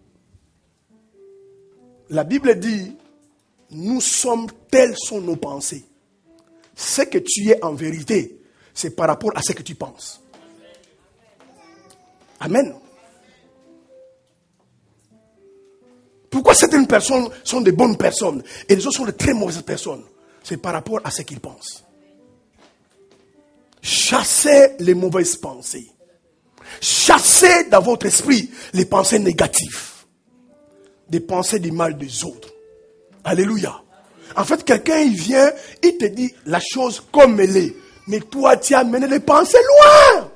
La Bible dit, nous sommes telles sont nos pensées. Ce que tu es en vérité, c'est par rapport à ce que tu penses. Amen. Pourquoi certaines personnes sont de bonnes personnes et les autres sont de très mauvaises personnes? C'est par rapport à ce qu'ils pensent. Chassez les mauvaises pensées. Chassez dans votre esprit les pensées négatives. Des pensées du mal des autres. Alléluia. En fait, quelqu'un il vient, il te dit la chose comme elle est. Mais toi, tu as amené les pensées loin.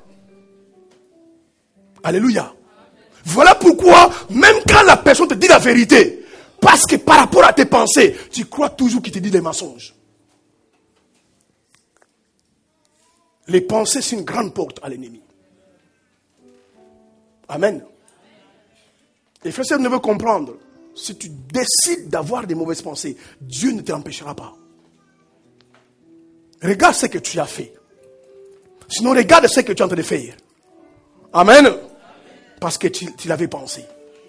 Alléluia. Voilà pourquoi, même quand la personne te dit la vérité, parce que par rapport à tes pensées, tu crois toujours qu'il te dit des mensonges. Les pensées, c'est une grande porte à l'ennemi. Amen. Les frères et sœurs ne veulent comprendre. Si tu décides d'avoir des mauvaises pensées, Dieu ne t'empêchera pas. Regarde ce que tu as fait. Sinon, regarde ce que tu es en train de faire. Amen. Parce que tu l'avais pensé.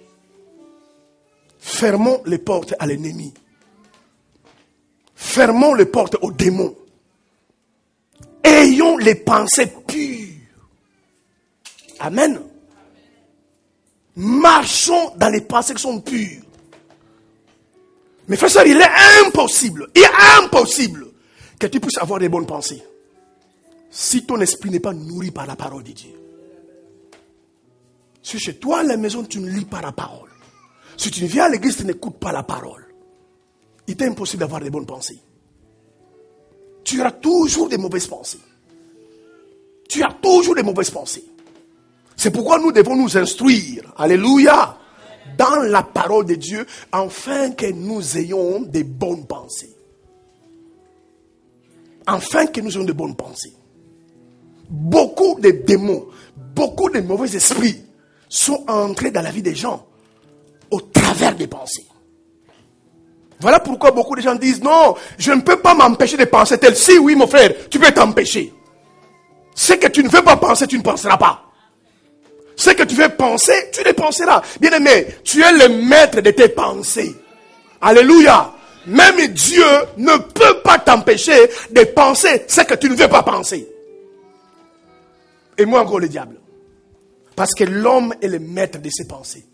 Fermons les portes à l'ennemi. Fermons les portes aux démons. ayons les pensées pures. Amen. Marchons dans les pensées qui sont pures. Mais frère, ça, il est impossible que tu puisses avoir des bonnes pensées si ton esprit n'est pas nourri par la parole de Dieu. Si chez toi à la maison tu ne lis pas la parole, si tu viens à l'église tu n'écoutes pas la parole, il est impossible d'avoir des bonnes pensées. Tu auras toujours des mauvaises pensées. Tu as toujours des mauvaises pensées. C'est pourquoi nous devons nous instruire, alléluia, dans la parole de Dieu, afin que nous ayons des bonnes pensées. Afin que nous ayons de bonnes pensées. Beaucoup de démons, beaucoup de mauvais esprits sont entrés dans la vie des gens au travers des pensées. Voilà pourquoi beaucoup de gens disent, non, je ne peux pas m'empêcher de penser tel. Si, oui, mon frère, tu peux t'empêcher. Ce que tu ne veux pas penser, tu ne penseras pas. Ce que tu veux penser, tu les penseras. Bien aimé, tu es le maître de tes pensées. Alléluia. Même Dieu ne peut pas t'empêcher de penser ce que tu ne veux pas penser. Et moi encore le diable. Parce que l'homme est le maître de ses pensées.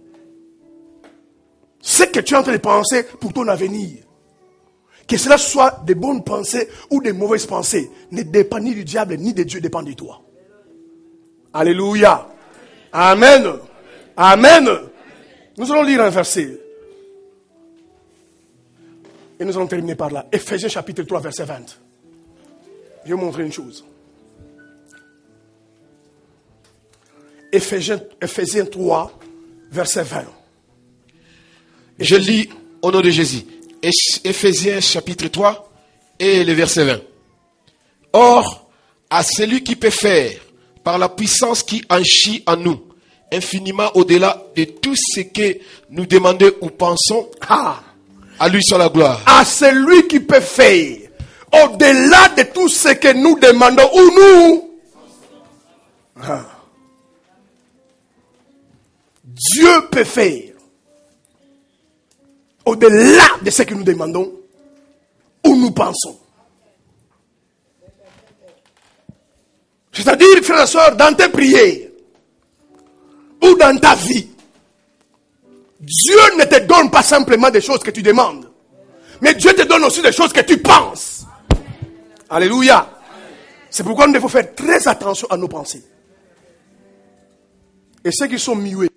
Ce que tu es en train de penser pour ton avenir, que cela soit de bonnes pensées ou de mauvaises pensées, ne dépend ni du diable ni de Dieu, dépend de toi. Alléluia. Amen. Amen. Nous allons lire un verset. Et nous allons terminer par là. Ephésiens chapitre 3, verset 20. Je vais vous montrer une chose. Ephésiens 3, verset 20. Je lis au nom de Jésus. Ephésiens chapitre 3 et le verset 20. Or, à celui qui peut faire, par la puissance qui agit en nous, infiniment au-delà de tout ce que nous demandons ou pensons, à lui soit la gloire. À celui qui peut faire, au-delà de tout ce que nous demandons ou nous, Dieu peut faire, au-delà de ce que nous demandons ou nous pensons. C'est-à-dire, frères et sœurs, dans tes prières ou dans ta vie, Dieu ne te donne pas simplement des choses que tu demandes, mais Dieu te donne aussi des choses que tu penses. Alléluia. C'est pourquoi nous devons faire très attention à nos pensées. Et ceux qui sont muets,